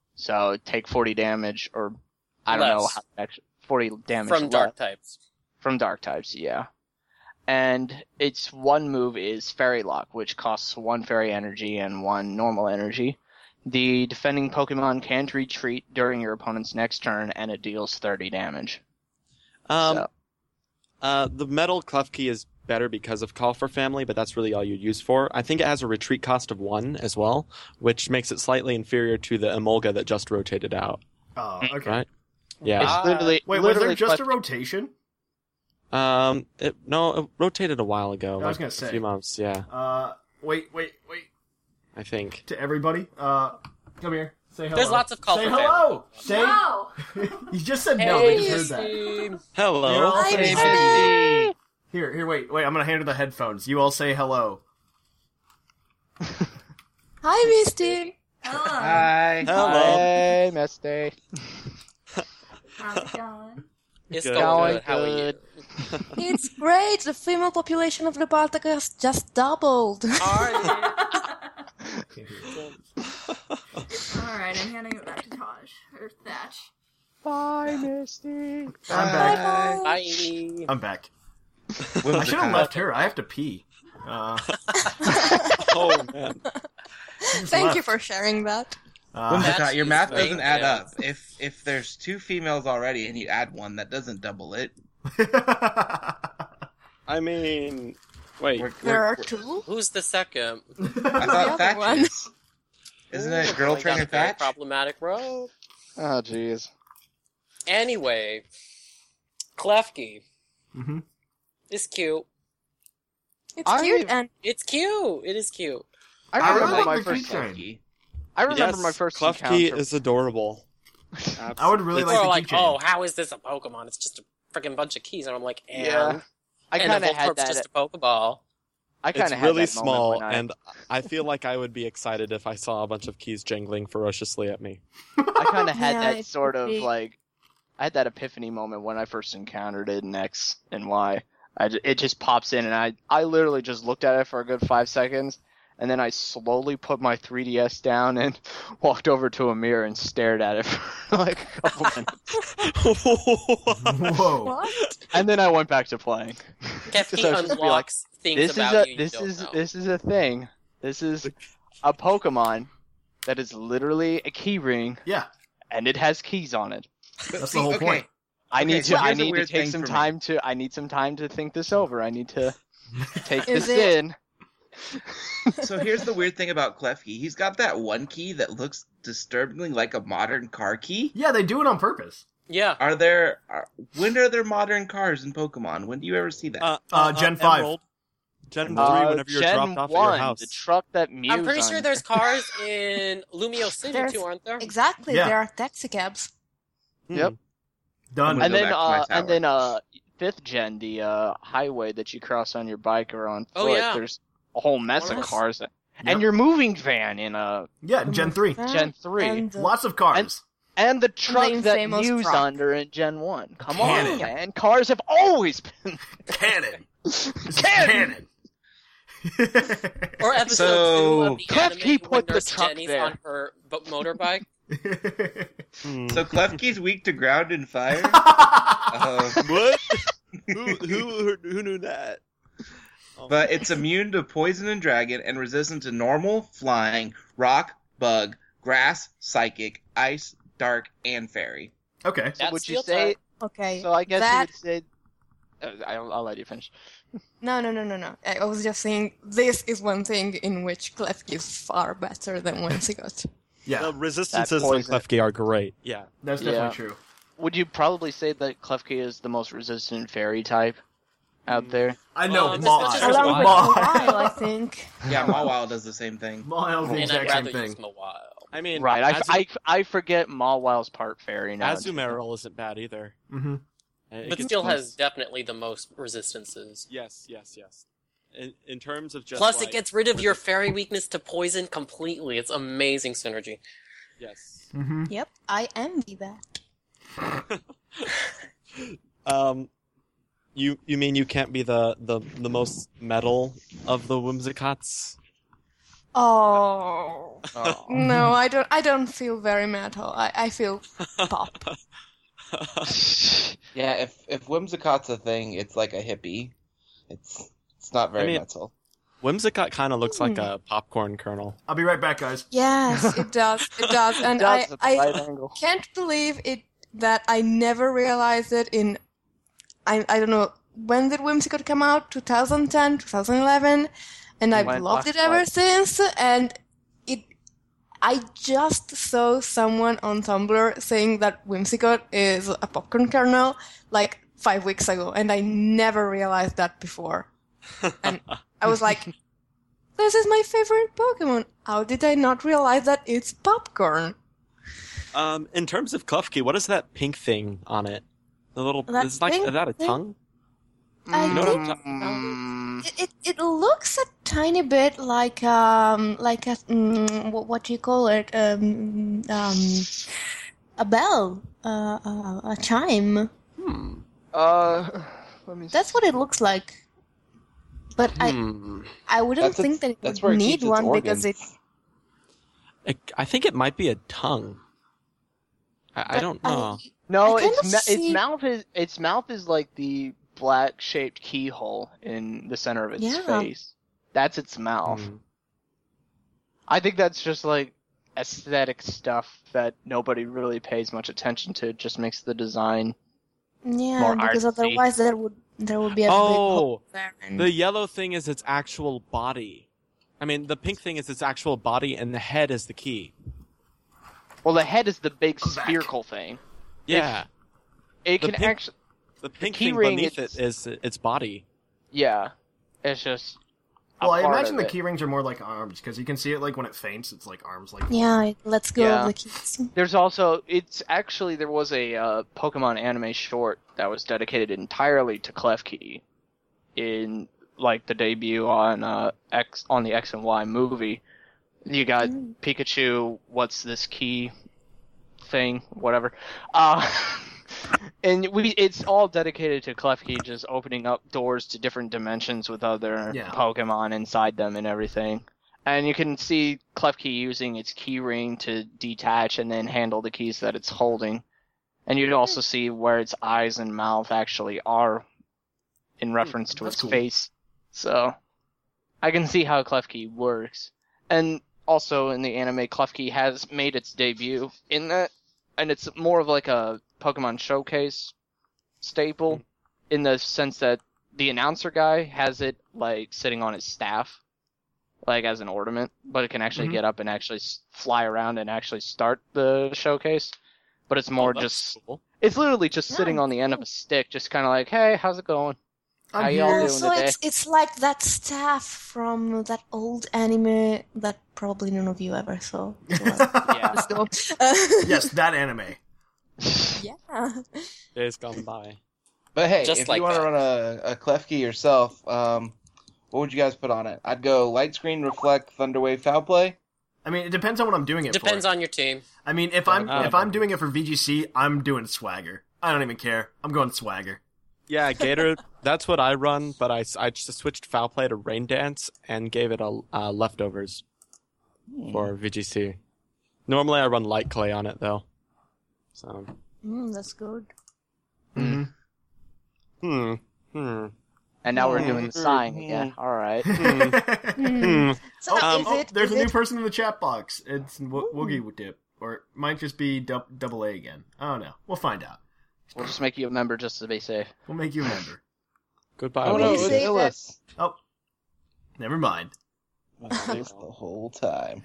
So take 40 damage, or I don't know how actually 40 damage from dark types. From dark types, yeah. And its one move is Fairy Lock, which costs 1 fairy energy and 1 normal energy. The defending Pokemon can't retreat during your opponent's next turn, and it deals 30 damage. The metal Klefki is better because of Call for Family, but that's really all you'd use for. I think it has a retreat cost of 1 as well, which makes it slightly inferior to the Emolga that just rotated out. Oh, okay. Right? Yeah. It's literally. Wait, was there just a rotation? It rotated a while ago. I was gonna say a few months. Yeah. Wait. I think To everybody, come here. Say hello. There's lots of Call Say for hello. Family. Say. You just said no. They just heard that. Hey, hello. You're all saying Misty. Here, wait. I'm gonna hand her the headphones. You all say hello. Hi, Misty. Hello. Hi. Hello. Hey, Misty. How's it going? It's Good. going good. How are you? Good. It's great. The female population of the Baltic has just doubled. Alright, I'm handing it back to Taj. Or Thatch. Bye, Misty. I'm back. Bye. I'm back. I should have left her. I have to pee. Oh man. Thank you for sharing that. Whimsicott, your math That's doesn't add yeah. up. If there's 2 females already and you add 1, that doesn't double it. I mean, wait. There are 2. Who's the second? I The thought other Thatch one. is. Isn't it Girl Going down Trainer a very Thatch? problematic road. Oh, jeez. Anyway, Klefki Mm-hmm. is cute. It's cute and It's cute. It is cute. I remember really my like the first. keychain. I remember Yes, my first Klefki encounter. is adorable. I would really People like are the like, keychain. oh, how is this a Pokemon? It's just a freaking bunch of keys. And I'm like, Yeah. I and kind a of had Voltorb's that. just a Pokeball. I kind It's of had really that moment small, when I, and I feel like I would be excited if I saw a bunch of keys jangling ferociously at me. I kind of had Yeah, that it sort would of be- like. I had that epiphany moment when I first encountered it in X and Y. It just pops in, and I literally just looked at it for a good 5 seconds, and then I slowly put my 3DS down and walked over to a mirror and stared at it for like a couple minutes. Whoa. what? And then I went back to playing. Kefki So I was just be like, unlocks things This is about a you this don't is know. this is a thing. This is a Pokemon that is literally a key ring, Yeah, and it has keys on it. that's the whole point. I need so to. I here's a need to weird take thing some for me. time to. I need some time to think this over. I need to take Is this it- in. So here's the weird thing about Klefki. He's got that one key that looks disturbingly like a modern car key. Yeah, they do it on purpose. Yeah. When are there modern cars in Pokemon? When do you ever see that? Gen 5. Emerald. Gen 3, whenever you're Gen dropped off 1, at your house. the truck that Mew's I'm pretty sure on. there's cars in Lumio City There's- too, aren't there? Exactly, Yeah. there are taxi cabs. Yep. Done. I'm And gonna then, go back to my and then, 5th gen, the highway that you cross on your bike or on foot. Oh, yeah. There's a whole mess of Nice. cars, Yep. and your moving van in Yeah, Gen 3. Gen 3. And the- Lots of cars. and the truck the that infamous Mew's truck. under in Gen 1. Come Cannon. on, man. Cars have always been Cannon. This is Cannon. Or episode So, 2 of the Klefki anime when put the Nurse truck Jenny's there. on her motorbike. So Klefki's weak to ground and fire? What? who knew that? Oh. But it's immune to poison and dragon and resistant to normal, flying, rock, bug, grass, psychic, ice, dark, and fairy. Okay. So That's would you steel say? type. Okay. So I guess that... you would say. I'll let you finish. No. I was just saying this is one thing in which Klefki is far better than Whimsicott. Yeah, The resistances That on poison. Klefki are great. Yeah. that's definitely Yeah. true. Would you probably say that Klefki is the most resistant fairy type out there? I know, As Maw. much as Along with Mawile. Mawile, I think. Yeah, Mawile does the same thing. Mawile's the And I'd exact rather same use thing. Mawile. I mean, Right. I forget Mawile's part fairy now. Azumarill isn't bad either. Mm-hmm. It But gets still close. has definitely the most resistances. Yes. In terms of just Plus, like, it gets rid of your fairy weakness to poison completely. It's amazing synergy. Yes. Mm-hmm. Yep, I envy that. You mean you can't be the most metal of the Whimsicotts? Oh. Oh. No, I don't feel very metal. I feel pop. Yeah, if Whimsicott's a thing, it's like a hippie. It's not very I mean- metal. Whimsicott kind of looks like a popcorn kernel. I'll be right back, guys. Yes, it does. It does. And It does at the I right angle. can't believe it that I never realized it in I don't know, when did Whimsicott come out? 2010, 2011? And I've loved it ever since, and I just saw someone on Tumblr saying that Whimsicott is a popcorn kernel, like 5 weeks ago, and I never realized that before. And I was like, this is my favorite Pokemon. How did I not realize that it's popcorn? In terms of Klefki, what is that pink thing on it? The little, is that a tongue? It looks a tiny bit like what do you call it? A bell, a chime. That's what it looks like. But I wouldn't think that it would need one because I think it might be a tongue. I don't know. No, its mouth is like the black-shaped keyhole in the center of its face. That's its mouth. I think that's just like aesthetic stuff that nobody really pays much attention to. It just makes the design more because artsy. otherwise there would be a big hole there. The yellow thing is its actual body. I mean, the pink thing is its actual body, and the head is the key. Well, the head is the big spherical thing. Yeah. The pink thing beneath it is its body. Yeah. It's just... Well, I imagine the key rings are more like arms, because you can see it like when it faints, it's like arms like... Yeah, let's go of the keys. There's also... there was a Pokemon anime short that was dedicated entirely to Klefki in, like, the debut on the X and Y movie. You got Pikachu, what's this key thing, whatever. And it's all dedicated to Klefki just opening up doors to different dimensions with other Pokemon inside them and everything. And you can see Klefki using its key ring to detach and then handle the keys that it's holding. And you'd also see where its eyes and mouth actually are in reference to its face. So, I can see how Klefki works. And also in the anime, Klefki has made its debut in that, and it's more of like a Pokemon Showcase staple, in the sense that the announcer guy has it like sitting on his staff, like as an ornament, but it can actually get up and actually fly around and actually start the showcase. But it's more cool. It's literally just sitting on the end of a stick, just kind of like, hey, how's it going? How y'all doing today? It's like that staff from that old anime that probably none of you ever saw. Let's go. Yes, that anime. Yeah. Days gone by. But hey, if you want to run a Klefki yourself, what would you guys put on it? I'd go Light Screen, Reflect, Thunderwave, Foul Play. I mean, it depends on what I'm doing it for. Depends on your team. I mean, if I'm doing it for VGC, I'm doing Swagger. I don't even care. I'm going Swagger. Yeah, Gator, that's what I run, but I just switched Foul Play to Rain Dance and gave it a Leftovers for VGC. Normally I run Light Clay on it, though. So. That's good. And now we're doing the sighing again. Alright. There's a new person in the chat box. It's Woogie Dip. Or it might just be double A again. I don't know. We'll find out. We'll just make you a member just to be safe. We'll make you a member. Goodbye. Oh no, it's Illis. Oh. Never mind. The whole time.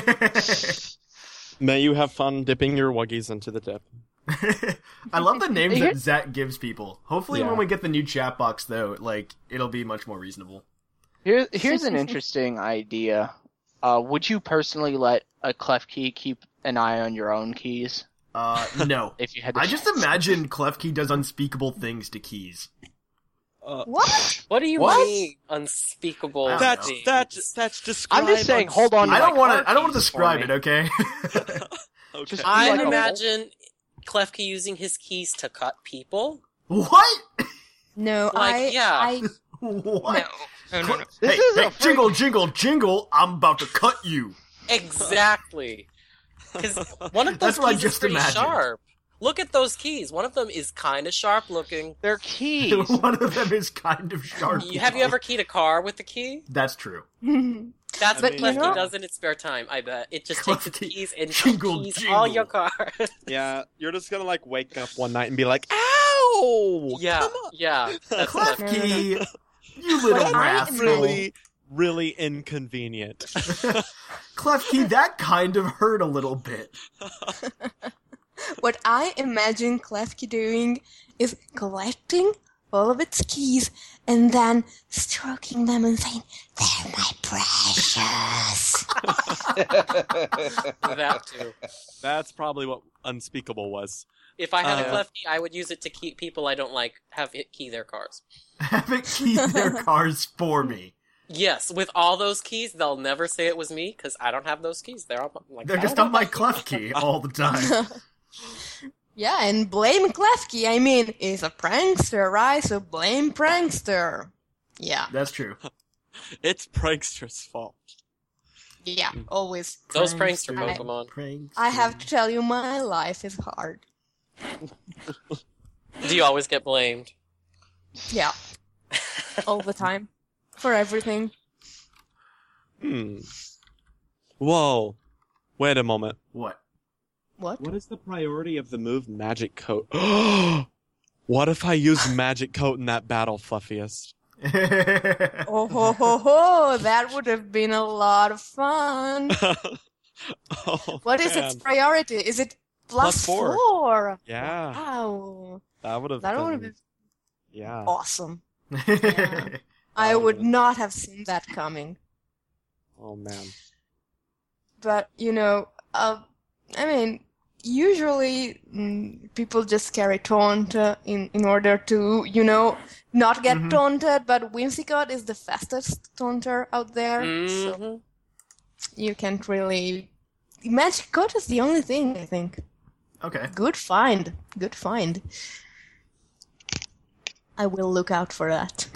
May you have fun dipping your Wuggies into the dip. I love the names that Zach gives people. Hopefully when we get the new chat box, though, it'll be much more reasonable. Here's an interesting idea. Would you personally let a Klefki keep an eye on your own keys? No. If you had I just imagine Klefki does unspeakable things to keys. What? What do you mean unspeakable? That's described. I'm just saying. Hold on. I don't want to describe it. Okay. Okay. I imagine Klefki using his keys to cut people. What? No, What? No. Hey, jingle, jingle, jingle! I'm about to cut you. Exactly. Because one of those keys is pretty sharp. Look at those keys. One of them is kind of sharp looking. They're keys. One of them is kind of sharp. Have you ever keyed a car with the key? That's true. That's what Klefki does in its spare time, I bet. It just takes its keys and keys all your cars. Yeah, you're just gonna wake up one night and be like, ow! No! Yeah, yeah. Klefki, you little rascal. Really inconvenient. Klefki, that kind of hurt a little bit. What I imagine Klefki doing is collecting all of its keys and then stroking them and saying, "They're my precious." That too. That's probably what Unspeakable was. If I had a Klefki, I would use it to keep people I don't like, have it key their cars. Have it key their cars for me. Yes, with all those keys, they'll never say it was me, because I don't have those keys. They're just on my Klefki all the time. Yeah, and blame Klefki. I mean, he's a prankster, right? So blame prankster. Yeah. That's true. It's prankster's fault. Yeah, always. Those prankster Pokemon. I have to tell you, my life is hard. Do you always get blamed? Yeah. All the time. For everything. Whoa. Wait a moment. What? What is the priority of the move Magic Coat? What if I use Magic Coat in that battle, Fluffiest? Oh ho ho ho! That would have been a lot of fun. What is its priority? Is it +4? Yeah. Wow. That would have been... Yeah. Awesome. Yeah. I would not have seen that coming. Oh man. But, I mean, usually people just carry Taunt in order to, not get taunted, but Whimsicott is the fastest taunter out there, so you can't really... Magic Coat is the only thing, I think. Okay. Good find. I will look out for that.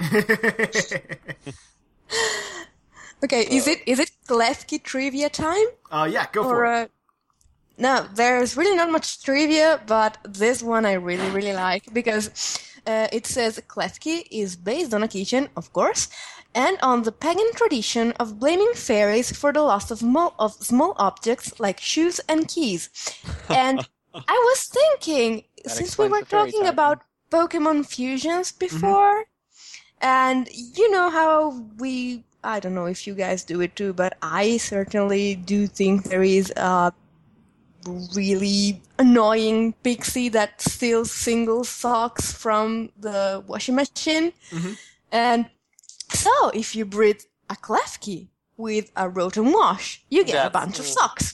Okay, is it Klefki trivia time? Yeah, go for it. No, there's really not much trivia, but this one I really, really like because it says Klefki is based on a keychain, of course, and on the pagan tradition of blaming fairies for the loss of small objects like shoes and keys. And I was thinking, since we were talking about Pokemon fusions before, and you know how I don't know if you guys do it too, but I certainly do think there is a really annoying pixie that steals single socks from the washing machine. And so if you breed a Klefki with a Rotom Wash, you get a bunch of socks.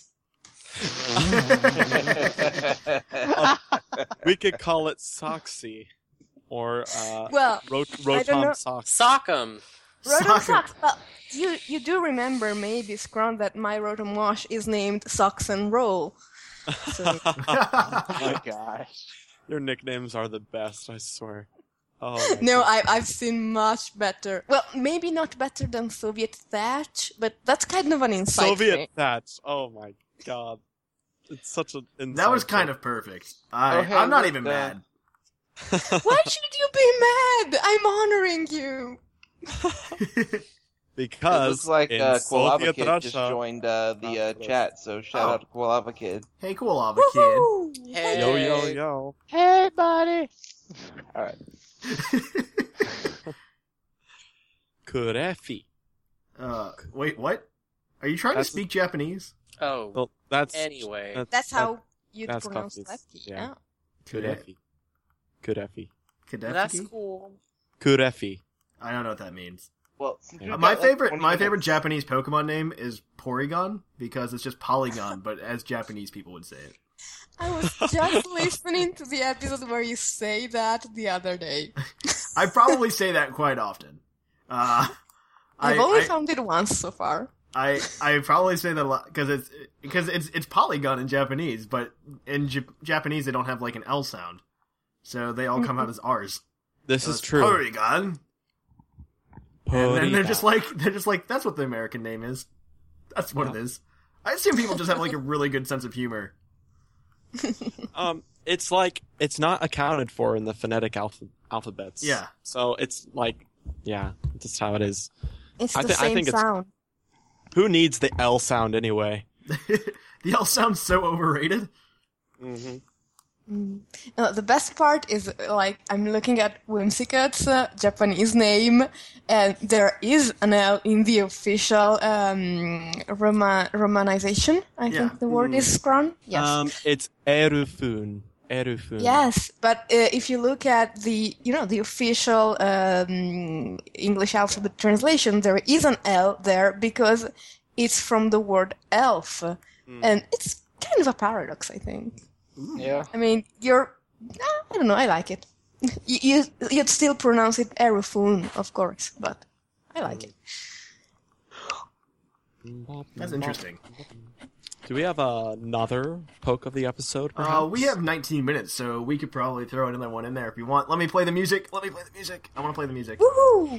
We could call it Soxy, or Rotom Socks. Sock'em. Rotom Socks. Well, you do remember maybe, Scrum, that my Rotom Wash is named Socks and Roll. So. Oh my gosh. Your nicknames are the best, I swear. Oh. No, I've seen much better. Well, maybe not better than Soviet Thatch, but that's kind of an insight. Soviet Thatch. Oh my god. It's such an insight. That was kind of perfect. I'm not even mad. Why should you be mad? I'm honoring you. Because it looks like Soviet Kid Russia, just joined the chat, so shout out to Koalava Kid. Hey, Koalava Kid. Hey. Yo. Hey, buddy. All right. Kurefi. Wait, what? Are you trying to speak Japanese? Oh, well, that's anyway. That's how you pronounce Klefki. Yeah. Kurefi. That's cool. Kurefi. I don't know what that means. Well, my favorite Japanese Pokemon name is Porygon because it's just Polygon, but as Japanese people would say it. I was just listening to the episode where you say that the other day. I probably say that quite often. I've only found it once so far. I probably say that a lot because it's Polygon in Japanese, but in Japanese they don't have like an L sound, so they all come out as R's. This is true. Porygon. And then they're just like that's what the American name is. That's what it is. I assume people just have like a really good sense of humor. It's like it's not accounted for in the phonetic alphabets. Yeah. So it's like, just how it is. It's the same sound. Who needs the L sound anyway? The L sound's so overrated. The best part is, like, I'm looking at Whimsicat's Japanese name, and there is an L in the official romanization. I think the word is Scron. Yes. It's Erufun. Erufun. Yes, but if you look at the official English alphabet translation, there is an L there because it's from the word elf, and it's kind of a paradox, I think. Yeah. I mean, I don't know, I like it. You'd still pronounce it Erufun, of course, but I like it. That's interesting. Do we have another poke of the episode, perhaps? We have 19 minutes, so we could probably throw another one in there if you want. Let me play the music. I want to play the music. Woohoo!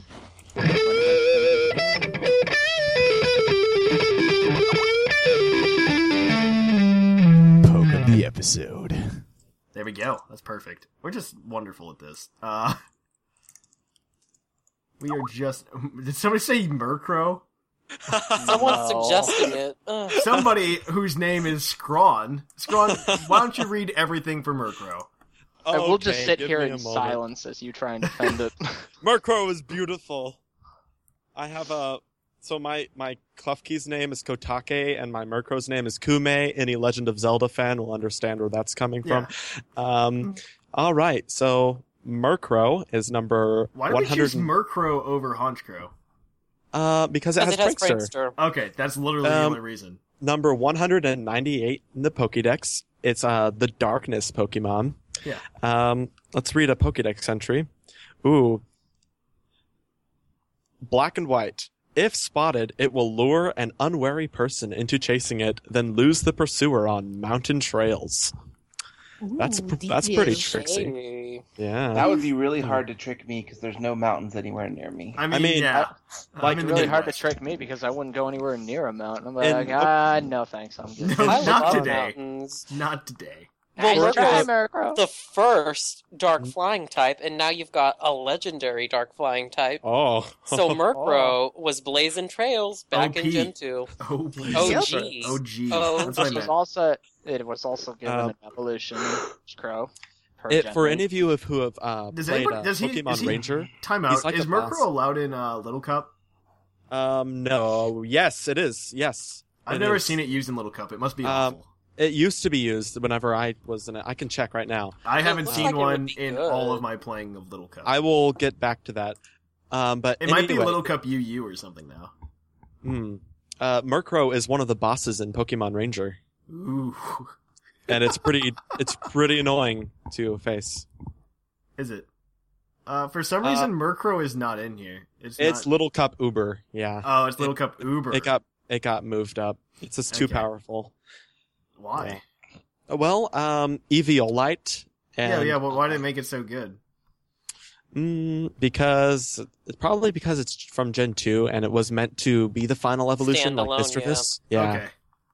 The episode. There we go. That's perfect. We're just wonderful at this. We are just... Did somebody say Murkrow? Someone's suggesting it. Somebody whose name is Scrawn. Scrawn, why don't you read everything for Murkrow? I will just sit here in silence as you try and defend it. Murkrow is beautiful. I have a... So my Klefki's name is Kotake, and my Murkrow's name is Kume. Any Legend of Zelda fan will understand where that's coming from. All right, so Murkrow is number 100. Why do we choose Murkrow over Honchkrow? Because it has Prankster. Okay, that's literally the only reason. Number 198 in the Pokédex. It's the Darkness Pokemon. Yeah. Let's read a Pokédex entry. Ooh. Black and white. If spotted, it will lure an unwary person into chasing it, then lose the pursuer on mountain trails. Ooh, that's pretty tricksy. Yeah. That would be really hard to trick me because there's no mountains anywhere near me. I mean yeah. Like, really hard to trick me because I wouldn't go anywhere near a mountain. I'm like, no thanks, I'm good. No, not today. Not today. Well, Murkrow's the first dark flying type, and now you've got a legendary dark flying type. Oh. So Murkrow was blazing trails back in Gen 2. OG. It was also given an evolution, Crow. For any of you who have played Pokemon Ranger, time out. Is Murkrow allowed in Little Cup? No. Yes, it is. Yes. I've never seen it used in Little Cup. It must be awful. It used to be used whenever I was in it. I can check right now. I haven't seen one in all of my playing of Little Cup. I will get back to that. But it might be Little Cup UU or something now. Murkrow is one of the bosses in Pokemon Ranger. Ooh. And it's pretty annoying to face. Is it? For some reason, Murkrow is not in here. It's Little Cup Uber. Yeah. Oh, it's Little Cup Uber. It got moved up. It's just too powerful. Why? Yeah. Well, Eviolite. Yeah. Well, why did it make it so good? Because it's from Gen 2 and it was meant to be the final evolution, like Misdreavus. Yeah. Okay.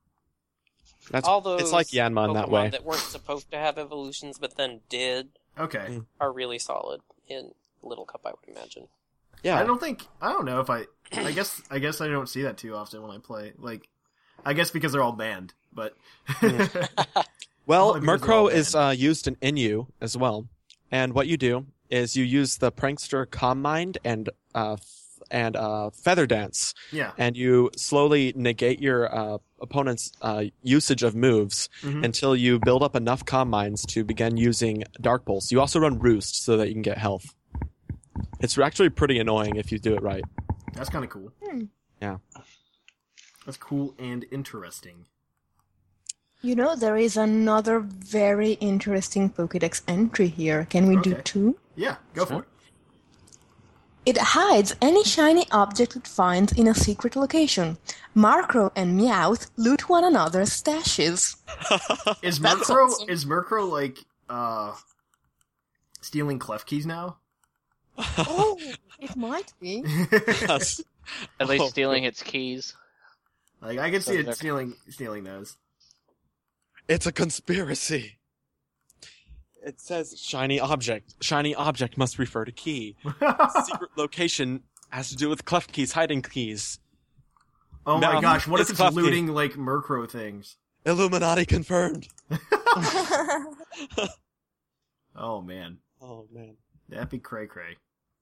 It's like Yanma in that way. That weren't supposed to have evolutions, but then did. Okay. Are really solid in Little Cup, I would imagine. Yeah. I don't know if I guess I don't see that too often when I play. Like, I guess because they're all banned. But well, Murkrow is used in Inu as well, and what you do is you use the Prankster Calm Mind and Feather Dance, and you slowly negate your opponent's usage of moves until you build up enough Calm Minds to begin using Dark Pulse. You also run Roost so that you can get health. It's actually pretty annoying if you do it right. That's kind of cool. Yeah, that's cool and interesting. You know, there is another very interesting Pokédex entry here. Can we do two? Yeah, go for it. It hides any shiny object it finds in a secret location. Murkrow and Meowth loot one another's stashes. Is Murkrow like stealing Klefki's now? Oh, it might be. At least stealing its keys. Like, I can see it stealing those. It's a conspiracy. It says shiny object. Shiny object must refer to key. Secret location has to do with Klefki's hiding keys. Oh my gosh, what if it's looting, like, Murkrow things? Illuminati confirmed. Oh man. That be cray cray.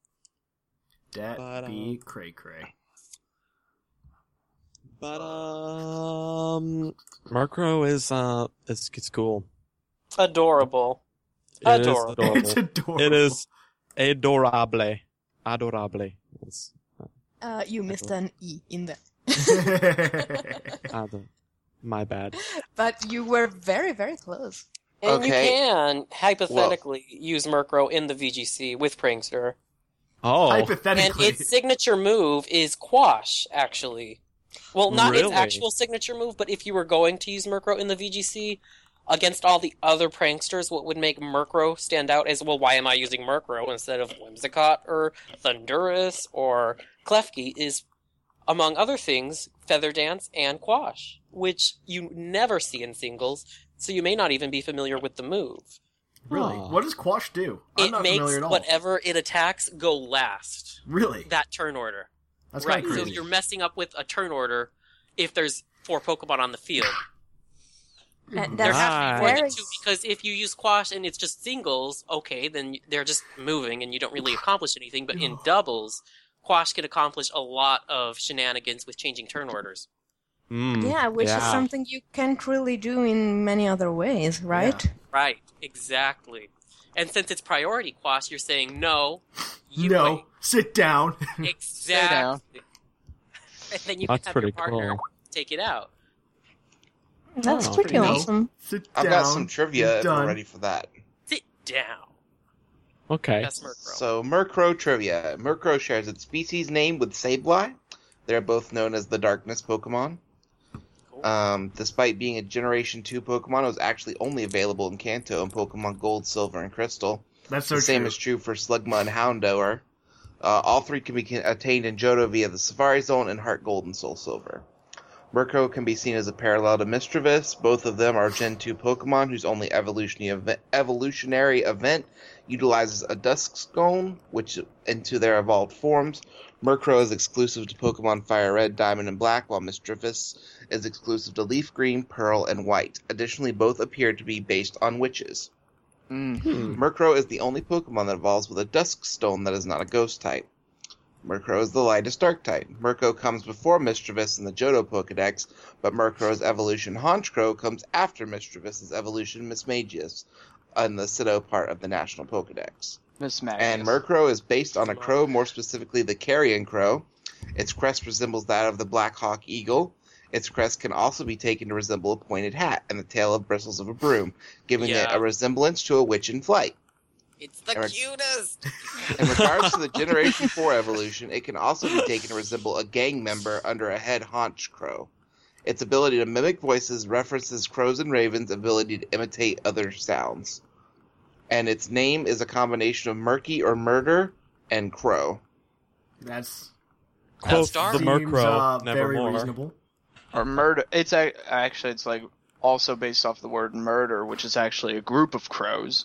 That be cray cray. But Murkrow is it's cool. Adorable. It Adorable. Is adorable. It is adorable. Adorable. It's, you missed an E in there. My bad. But you were very, very close. And you can, hypothetically, use Murkrow in the VGC with Prankster. Oh. Hypothetically. And its signature move is Quash, actually. Well, not its actual signature move, but if you were going to use Murkrow in the VGC, against all the other Pranksters, what would make Murkrow stand out is, well, why am I using Murkrow instead of Whimsicott or Thundurus or Klefki is, among other things, Feather Dance and Quash, which you never see in singles, so you may not even be familiar with the move. Really? What does Quash do? I'm not familiar at all. It makes whatever it attacks go last. Really? That turn order. That's right, crazy. So you're messing up with a turn order if there's 4 Pokemon on the field. There have to be more than 2, because if you use Quash and it's just singles, okay, then they're just moving and you don't really accomplish anything, but in doubles, Quash can accomplish a lot of shenanigans with changing turn orders. Which is something you can't really do in many other ways, right? Yeah. Right, exactly. And since it's priority Quash, you're saying no. Wait. Sit down. Exactly. Sit down. And then you can have your partner take it out. That's pretty awesome. Sit down. I've got some trivia if you're ready for that. Sit down. Okay. That's Murkrow. So, Murkrow trivia. Murkrow shares its species name with Sableye. They're both known as the Darkness Pokemon. Cool. Despite being a Generation 2 Pokemon, it was actually only available in Kanto in Pokemon Gold, Silver, and Crystal. That's so The same is true for Slugma and Houndour. All 3 can be attained in Johto via the Safari Zone and Heart Gold and Soul Silver. Murkrow can be seen as a parallel to Mischievous. Both of them are Gen 2 Pokemon whose only evolutionary event utilizes a Duskstone, which into their evolved forms. Murkrow is exclusive to Pokemon Fire Red, Diamond, and Black, while Mischievous is exclusive to Leaf Green, Pearl, and White. Additionally, both appear to be based on witches. Murkrow is the only Pokemon that evolves with a Duskstone that is not a Ghost type. Murkrow is the lightest Dark type. Murkrow comes before Mischievous in the Johto Pokedex, but Murkrow's evolution Honchkrow comes after Mischievous's evolution Mismagius in the Sinnoh part of the National Pokedex. And Murkrow is based on a crow, more specifically the Carrion Crow. Its crest resembles that of the Black Hawk Eagle. Its crest can also be taken to resemble a pointed hat and the tail of bristles of a broom, giving it a resemblance to a witch in flight. It's the cutest! In regards to the Generation 4 evolution, it can also be taken to resemble a gang member under a head Honchkrow. Its ability to mimic voices references crows and ravens' ability to imitate other sounds. And its name is a combination of murky or murder and crow. That's quote the Murkrow, very nevermore. reasonable. Or murder. It's actually it's like also based off the word murder, which is actually a group of crows.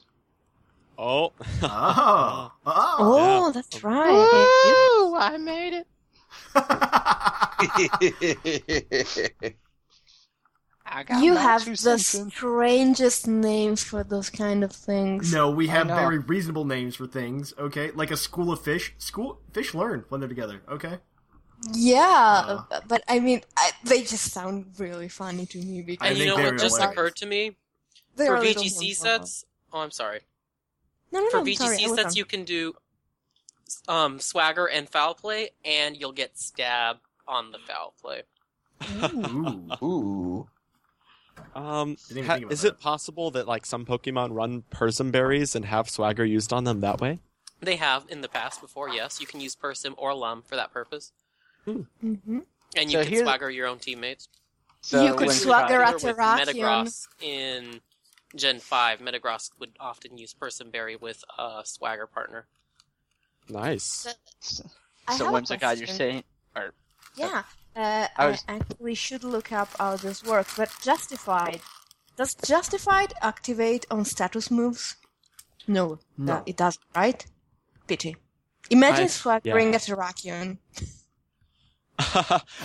Oh. Oh, that's right. Ooh, I made it. You have the strangest names for those kind of things. No, we have very reasonable names for things, okay? Like a school of fish. Fish learn when they're together, okay? Yeah, but I mean, they just sound really funny to me. Because and you know what just occurred to me? For VGC sets... Oh, I'm sorry. For VGC sets, you can do Swagger and Foul Play, and you'll get Stab on the Foul Play. Ooh. Is it possible that like some Pokemon run Persim berries and have Swagger used on them that way? They have in the past before, yes. You can use Persim or Lum for that purpose. Mm-hmm. And you can Swagger your own teammates. So you could Swagger a Terrakion. Metagross in Gen 5, Metagross would often use Persim Berry with a Swagger partner. Nice. So Whimsicott, you're saying... I actually should look up how this works, but Justified. Does Justified activate on status moves? No. It doesn't, right? Pity. Imagine swaggering a Terrakion.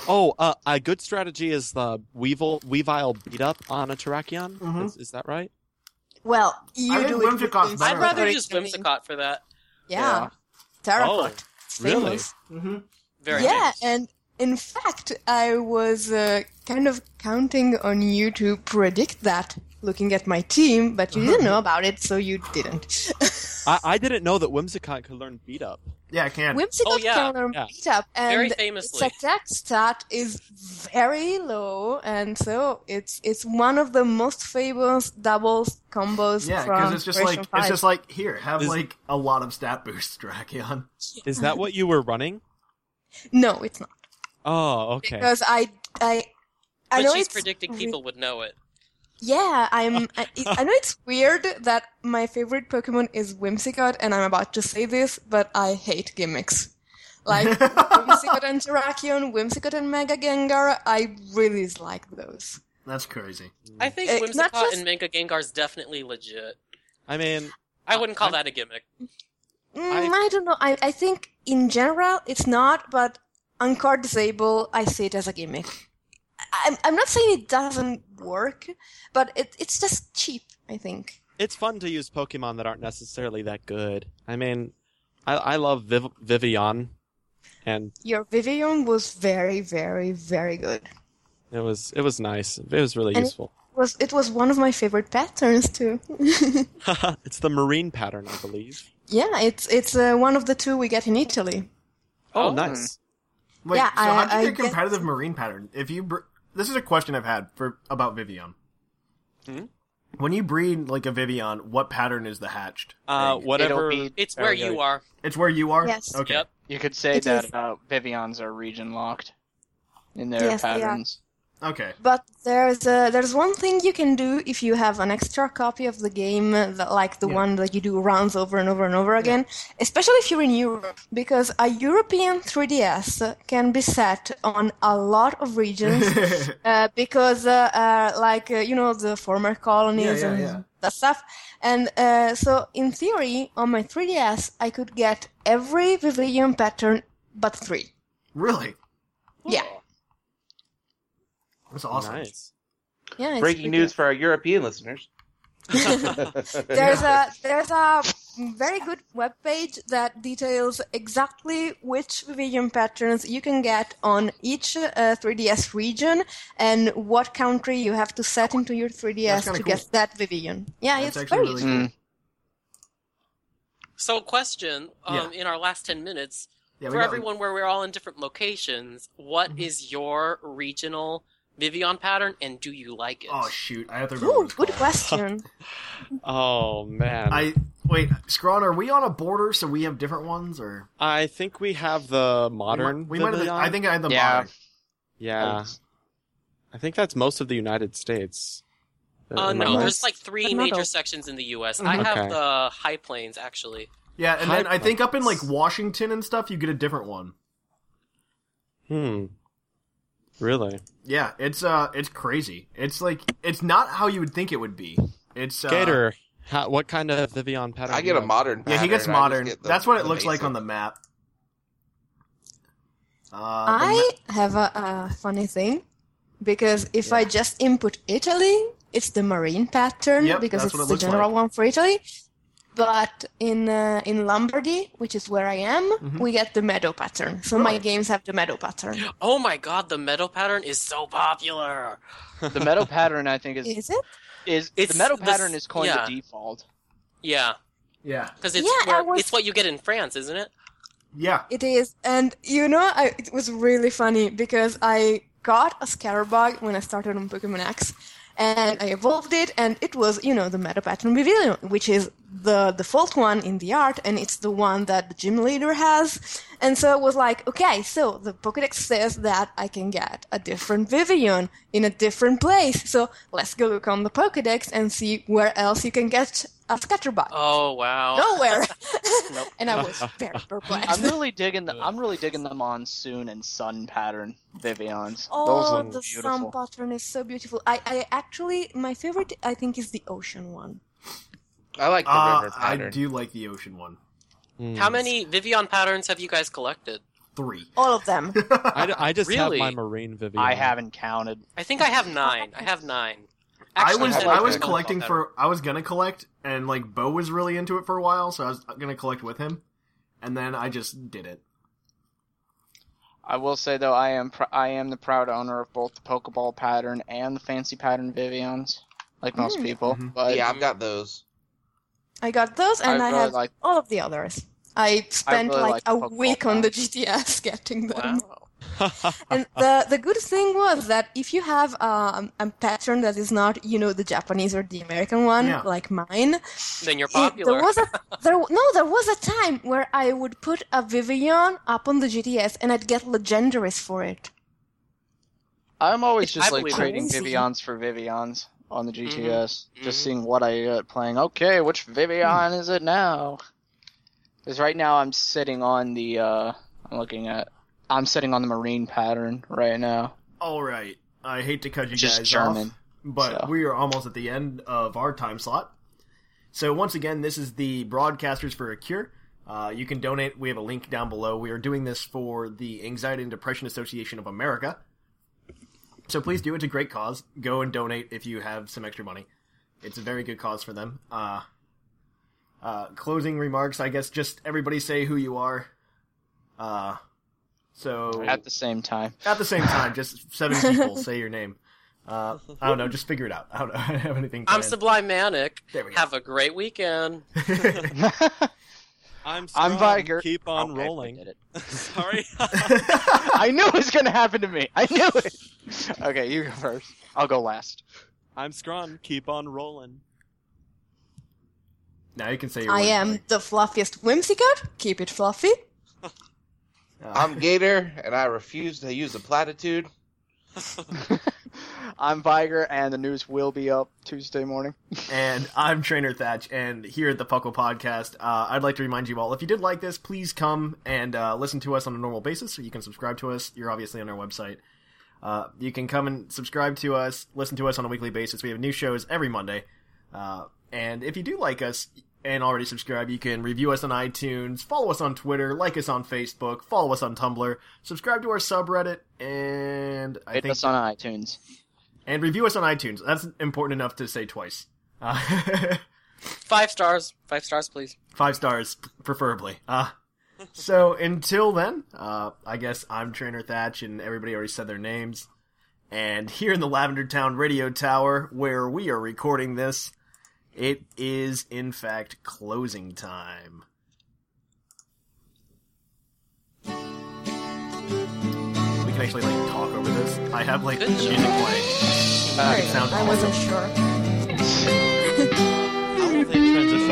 A good strategy is the Weavile beat up on a Terrakion. Mm-hmm. Is that right? Well, you do it with Whimsicott's better. I'd rather use Whimsicott for that. Yeah. Terracotta. Oh, really? Mm-hmm. Very Yeah, nice. and in fact, I was kind of counting on you to predict that, looking at my team, but you didn't know about it, so you didn't. I didn't know that Whimsicott could learn beat up. Yeah, I can. Whimsicott can learn beat up, and Very famously. its attack stat is very low, and so it's one of the most famous doubles combos Yeah, from because it's just like here, have like a lot of stat boosts, Drakion. Is that what you were running? No, it's not. Oh, okay. Because I But know she's it's predicting people would know it. Yeah, I know it's weird that my favorite Pokemon is Whimsicott, and I'm about to say this, but I hate gimmicks. Like, Whimsicott and Terrakion, Whimsicott and Mega Gengar, I really like those. That's crazy. I think Whimsicott and Mega Gengar is definitely legit. I mean... I wouldn't call that a gimmick. I don't know. I think, in general, it's not, but on Card Disable, I see it as a gimmick. I'm not saying it doesn't work, but it's just cheap, I think. It's fun to use Pokemon that aren't necessarily that good. I mean, I love Vivillon, and your Vivillon was very, very, very good. It was nice. It was really useful. It was one of my favorite patterns too. It's the marine pattern, I believe. Yeah, it's one of the two we get in Italy. Oh, nice. Wait, yeah, so how'd you get competitive marine pattern? If you this is a question I've had about Vivillon. Hmm? When you breed like a Vivillon, what pattern is the hatched? Whatever. It's where you are. It's where you are? Yes. Okay. Yep. You could say that Vivillons are region locked in their patterns. Okay. But there's one thing you can do if you have an extra copy of the game, like the one that you do rounds over and over and over again, especially if you're in Europe, because a European 3DS can be set on a lot of regions, because the former colonies and that stuff. And so in theory, on my 3DS, I could get every Vivillon pattern but 3. Really? Yeah. That's awesome. Nice. Yeah, Breaking news for our European listeners. There's a very good webpage that details exactly which Vivillon patterns you can get on each 3DS region and what country you have to set into your 3DS to get that Vivillon. Yeah, That's it's actually very really cool. So, question, in our last 10 minutes, for everyone where we're all in different locations, what is your regional Vivillon pattern, and do you like it? Oh, shoot. I have to remember. Ooh, good question. Oh, man. Wait, Scrawn, are we on a border so we have different ones, or? I think we have the modern we might have Vivillon. I think I had the modern. Yeah. I think that's most of the United States. No, there's like 3 major sections in the U.S. I have the High Plains, actually. Yeah, and then I think up in like Washington and stuff, you get a different one. Really? Yeah, it's crazy. It's like it's not how you would think it would be. It's Gator. What kind of Vivillon pattern? I get a modern pattern. Yeah, he gets modern. That's what it looks like on the map. I have a funny thing, because if I just input Italy, it's the marine pattern, because it's the general one for Italy. But in Lombardy, which is where I am, we get the meadow pattern. So my games have the meadow pattern. Oh my god, the meadow pattern is so popular. The meadow pattern, I think, is it? The meadow pattern is coined the default. Yeah. Yeah. Because it's it's what you get in France, isn't it? Yeah. It is. And it was really funny because I got a Scatterbug when I started on Pokemon X. And I evolved it, and it was, the Meta Pattern Vivillon, which is the default one in the art, and it's the one that the gym leader has. And so it was like, okay, so the Pokédex says that I can get a different Vivillon in a different place. So let's go look on the Pokédex and see where else you can get a Scatterbug. Oh, wow. Nowhere. And I was very perplexed. I'm really digging the Monsoon and Sun pattern Vivillons. Oh, those look the beautiful. Sun pattern is so beautiful. I actually, my favorite, I think, is the Ocean one. I like the river pattern. I do like the Ocean one. How many Vivillon patterns have you guys collected? 3. All of them. I just Really? have my marine Vivillon. I haven't counted. I think I have 9. I have 9. I was collecting for. I was gonna collect, and like Bo was really into it for a while, so I was gonna collect with him, and then I just did it. I will say though, I am the proud owner of both the Pokeball pattern and the fancy pattern Vivians, like most people. Mm-hmm. But yeah, I've got those. I got those, and I have all of the others. I spent really a week on the GTS getting them. Wow. And the good thing was that if you have a pattern that is not, the Japanese or the American one, like mine, then you're popular. There was a time where I would put a Vivian up on the GTS and I'd get legendaries for it. I'm always just trading Vivians for Vivians on the GTS, just seeing what I get playing. Okay, which Vivian is it now? Because right now I'm sitting on the I'm sitting on the Marine pattern right now. All right. I hate to cut you guys off, but we are almost at the end of our time slot. So once again, this is the Broadcasters for a Cure. You can donate. We have a link down below. We are doing this for the Anxiety and Depression Association of America. So please do. It's a great cause. Go and donate if you have some extra money. It's a very good cause for them. Closing remarks, I guess just everybody say who you are. So at the same time, just 7 people say your name. I don't know, just figure it out. I don't have anything planned. I'm Sublime Manic. There we go. Have a great weekend. I'm Viger. Keep on rolling. Sorry. I knew it was going to happen to me. I knew it. Okay, you go first. I'll go last. I'm Scron. Keep on rolling. Now you can say your I am the fluffiest Whimsicott. Keep it fluffy. I'm Gator, and I refuse to use a platitude. I'm Viger, and the news will be up Tuesday morning. And I'm Trainer Thatch, and here at the Puckle Podcast, I'd like to remind you all, if you did like this, please come and listen to us on a normal basis, so you can subscribe to us. You're obviously on our website. You can come and subscribe to us, listen to us on a weekly basis. We have new shows every Monday. And if you do like us and already subscribe, you can review us on iTunes, follow us on Twitter, like us on Facebook, follow us on Tumblr, subscribe to our subreddit, and rate us on iTunes. And review us on iTunes. That's important enough to say twice. 5 stars. 5 stars, please. 5 stars, preferably. So until then, I guess I'm Trainer Thatch, and everybody already said their names. And here in the Lavender Town Radio Tower, where we are recording this, it is, in fact, closing time. We can actually, talk over this. I have, music playing. I wasn't sure. How will they transition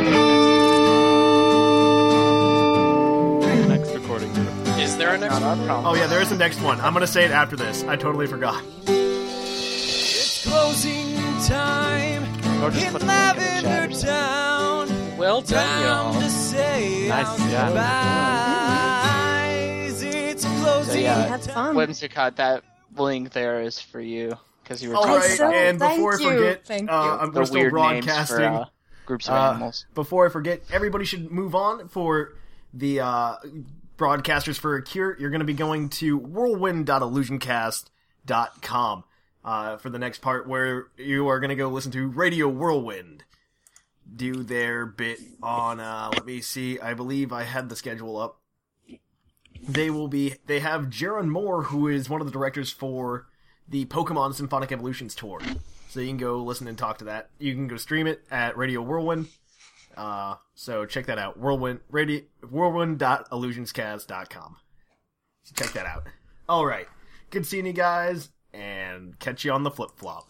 to the next recording? Is there a next one? Oh, yeah, there is a next one. I'm going to say it after this. I totally forgot. It's closing time. In Lavender Town. Well done, y'all. Nice, it's closing time. Whimsicott, that link there is for you because you were talking about. And before I forget, we're still broadcasting. Groups of animals. Before I forget, everybody should move on for the Broadcasters for a Cure. You're going to be going to whirlwind.illusioncast.com. For the next part, where you are going to go listen to Radio Whirlwind do their bit on, let me see, I believe I had the schedule up. They have Jaron Moore, who is one of the directors for the Pokemon Symphonic Evolutions tour. So you can go listen and talk to that. You can go stream it at Radio Whirlwind. So check that out. Whirlwind.illusionscast.com. So check that out. Alright. Good seeing you guys. And catch you on the flip-flop.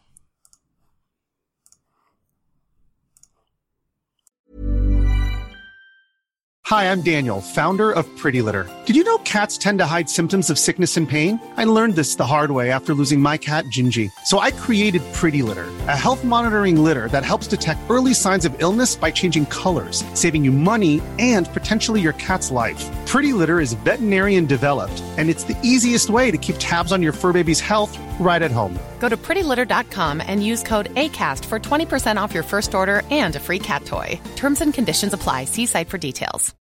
Hi, I'm Daniel, founder of Pretty Litter. Did you know cats tend to hide symptoms of sickness and pain? I learned this the hard way after losing my cat, Gingy. So I created Pretty Litter, a health monitoring litter that helps detect early signs of illness by changing colors, saving you money and potentially your cat's life. Pretty Litter is veterinarian developed, and it's the easiest way to keep tabs on your fur baby's health right at home. Go to prettylitter.com and use code ACAST for 20% off your first order and a free cat toy. Terms and conditions apply. See site for details.